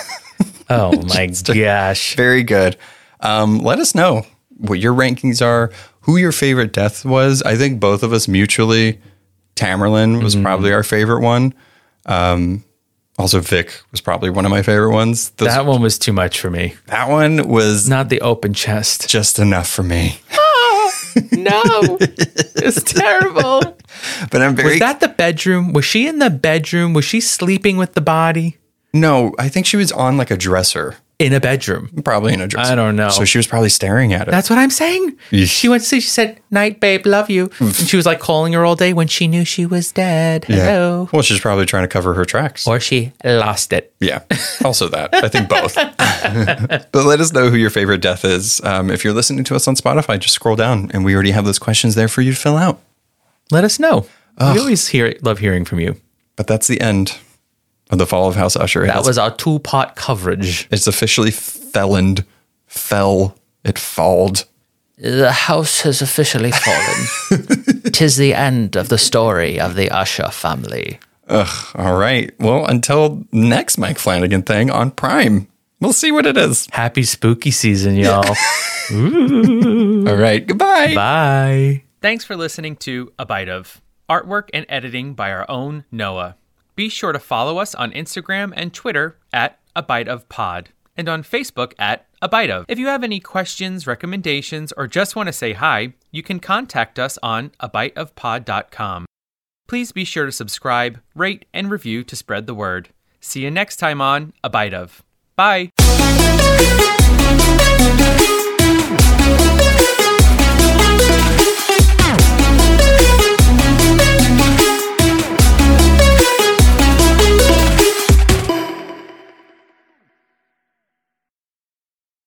Oh my gosh. Very good. Um, let us know what your rankings are, who your favorite death was. I think both of us mutually, Tamerlane was mm-hmm. probably our favorite one. Um, also, Vic was probably one of my favorite ones. Those, that one was too much for me. That one was... Not the open chest. Just enough for me. No, it's terrible. But I'm very. Was that the bedroom? Was she in the bedroom? Was she sleeping with the body? No, I think she was on like a dresser. In a bedroom. Probably in a dresser. I don't know. So she was probably staring at it. That's what I'm saying. Yeesh. She went to sleep. She said, night, babe, love you. And she was like calling her all day when she knew she was dead. Hello. Yeah. Well, she's probably trying to cover her tracks. Or she lost it. Yeah. Also that. I think both. But let us know who your favorite death is. Um, if you're listening to us on Spotify, just scroll down and we already have those questions there for you to fill out. Let us know. Ugh. We always hear love hearing from you. But that's the end of the Fall of House Usher. That was our two-part coverage. It's officially feloned. Fell. It falled. The house has officially fallen. 'Tis the end of the story of the Usher family. Ugh. All right. Well, until next Mike Flanagan thing on Prime. We'll see what it is. Happy spooky season, y'all. Ooh. All right. Goodbye. Bye. Thanks for listening to A Bite Of. Artwork and editing by our own Noah. Be sure to follow us on Instagram and Twitter at A Bite Of Pod and on Facebook at A Bite Of. If you have any questions, recommendations, or just want to say hi, you can contact us on a bite of pod dot com. Please be sure to subscribe, rate, and review to spread the word. See you next time on A Bite Of. Bye.